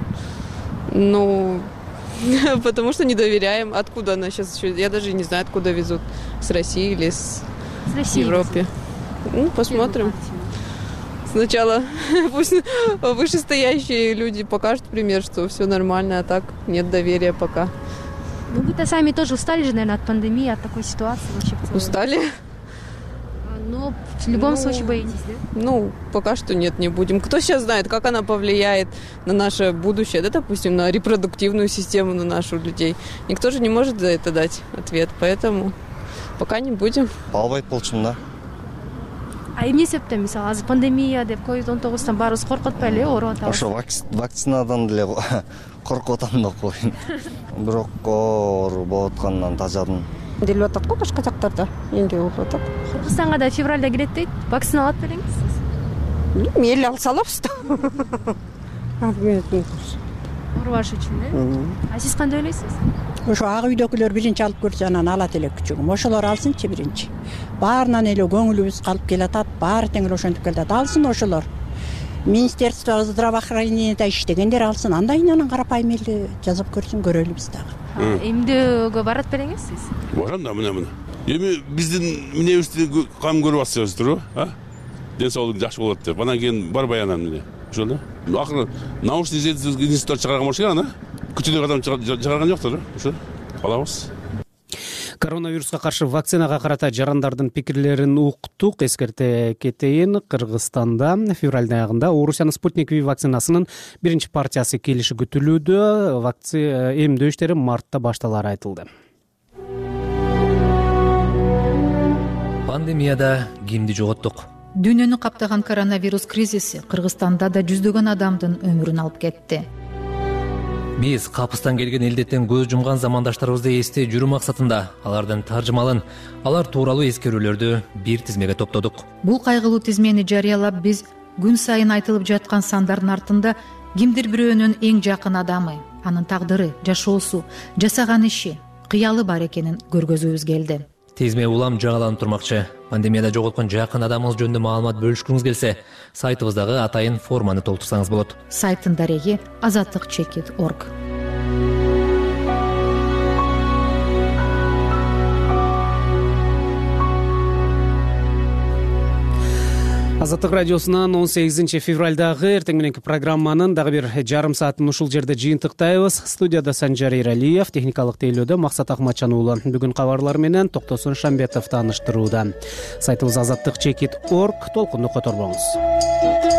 Ну, потому что не доверяем. Откуда она сейчас еще? Я даже не знаю, откуда везут. С России или с Европы. Ну, посмотрим. Сначала пусть вышестоящие люди покажут пример, что все нормально, а так нет доверия пока. Ну, вы-то сами тоже устали же, наверное, от пандемии, от такой ситуации вообще в целом. Устали? Но в любом случае боитесь, да? Ну, пока что нет, не будем. Кто сейчас знает, как она повлияет на наше будущее, да, допустим, на репродуктивную систему, на нашу людей. Никто же не может за это дать ответ, поэтому пока не будем. Албайт болчумун да. А эмне себептен, мисалы, азыр пандемия деп COVID-19 баарыбыз коркуп атпайлы, ооруп атабыз. Ошо вакцинадан деле коркуп атам да коюн. Бирок оору болуп аткандан тажадым. Делип атат го башка жактарда, эмне болуп атат. Кыргызстанга да февралда келет дейт. Вакцина алат белеңиз сиз? Мейли алса алабыз да. Оорубаш үчүн, э? А сиз кандай ойлойсуз? Ошо ак үйдөгүлөр биринчи алып көрсө, анан алат эле күчүгүм. Ошолор алсынчы биринчи. Баарынан эле көңүлүбүз калып келатат, баары тең эле ошентип келатат. Алсын ошолор. Министерство здравоохранения иштегендер алсын. Андай анан карапайым эле жазып көрсүн, көрөлү биз дагы. Эмдөөгө барат белеңиз сиз? Барам да, мына. Эми биздин эмнебизди кам көрүп атсыздарбы, а? ден соолугуң жакшы болот деп. Анан кийин барбай анан міне. Ошол эле. Акыры научный институттар чыгарган болуш керек аны. Күчүндөк адам чыгарган жоктор. Ошо. Алабыз. Коронавируска каршы вакцинага карата жарандардын пикирлерин уктук. Эскерте кетейин, Кыргызстанда февралдын аягында Орусиянын Спутник V вакцинасынын биринчи партиясы келиши күтүлүүдө. Эмдөө иштери мартта башталары айтылды. Пандемияда кимди жоготтук? Дүйнөнү каптаган коронавирус кризиси Кыргызстанда да жүздөгөн адамдын өмүрүн алып кетти. Биз капыстан келген элдеттен көз жумган замандаштарыбызды эстей жүрүү максатында алардын таржымалын, алар тууралуу эскерүүлөрдү бир тизмеге топтодук. Бул кайгылуу тизмени жарыялап биз күн сайын айтылып жаткан сандардын артында кимдир бирөөнүн эң жакын адамы, анын тагдыры, жашоосу, жасаган иши, кыялы бар экенин көргөзүүбүз келди. Тизме улам жаңаланып турмакчы. Пандемияда жоготкон жакын адамыңыз жөнүндө маалымат бөлүшкүңүз келсе, сайтыбыздагы атайын форманы толтурсаңыз болот. Сайттын дареги azatlyk.org. Азаттык радиосунан 18 февралдагы эртең мененки программанын дагы бир жарым саатын ушул жерде жыйынтыктайбыз. Студияда Санжар Эралиев, техникалык тейлөөдө Максат Акматжан уулу. Бүгүн кабарлар менен Токтосун Шамбетов тааныштырууда. Сайтыбыз azatlyk.org, толкунду которбоңуз.